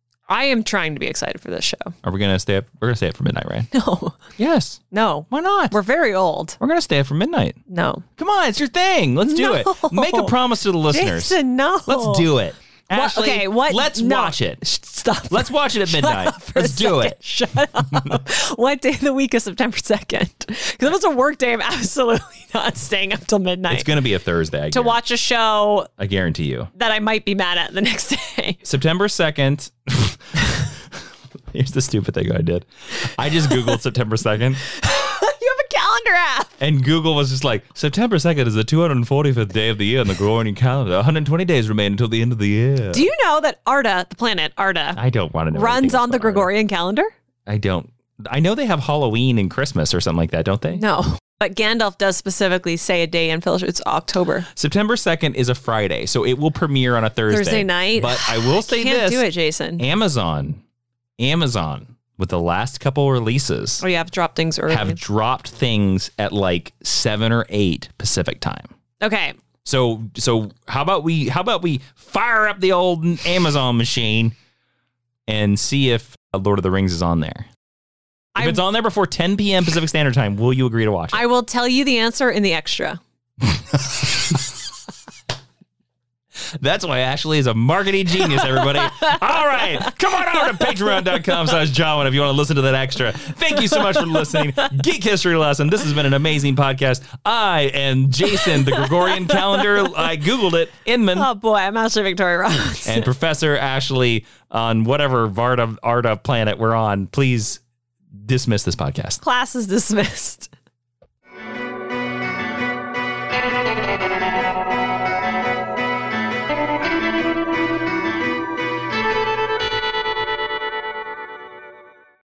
I am trying to be excited for this show. Are we gonna stay up? We're gonna stay up for midnight, right? No, Yes. no, Why not? we're very old. We're gonna stay up for midnight. No, Come on, it's your thing. Let's do No. it. Make a promise to the listeners. Jason, no. Let's do it. Ashley, okay, what? let's no. watch it. Stop. Let's watch it at midnight. Let's do second. it. Shut up. What day of the week is September second? Because if it's a work day, I'm absolutely not staying up till midnight. It's going to be a Thursday. I to guarantee. watch a show I guarantee you. that I might be mad at the next day. September second. Here's the stupid thing I did. I just Googled September second. You have a calendar app. And Google was just like, September second is the two hundred forty-fifth day of the year in the Gregorian calendar. one hundred twenty days remain until the end of the year. Do you know that Arda, the planet Arda, I don't want to know. runs on the Arda. Gregorian calendar? I don't. I know they have Halloween and Christmas or something like that, don't they? No. But Gandalf does specifically say a day in Fellowship. It's October. September second is a Friday, so it will premiere on a Thursday. Thursday night. But I will say Can't this. do it, Jason. Amazon. Amazon, with the last couple releases, Oh, you have to drop things early. have dropped things at like seven or eight Pacific time. Okay. So so how about we how about we fire up the old Amazon machine and see if Lord of the Rings is on there. If I, it's on there before ten p.m. Pacific Standard Time, will you agree to watch it? I will tell you the answer in the extra. That's why Ashley is a marketing genius, everybody. All right. Come on over to patreon.com slash Jawan if you want to listen to that extra. Thank you so much for listening. Geek History Lesson. This has been an amazing podcast. I am Jason, the Gregorian calendar. I Googled it. Inman. Oh, boy. I'm Ashley Victoria Ross. And Professor Ashley on whatever Varda Arda planet we're on. Please dismiss this podcast. Class is dismissed.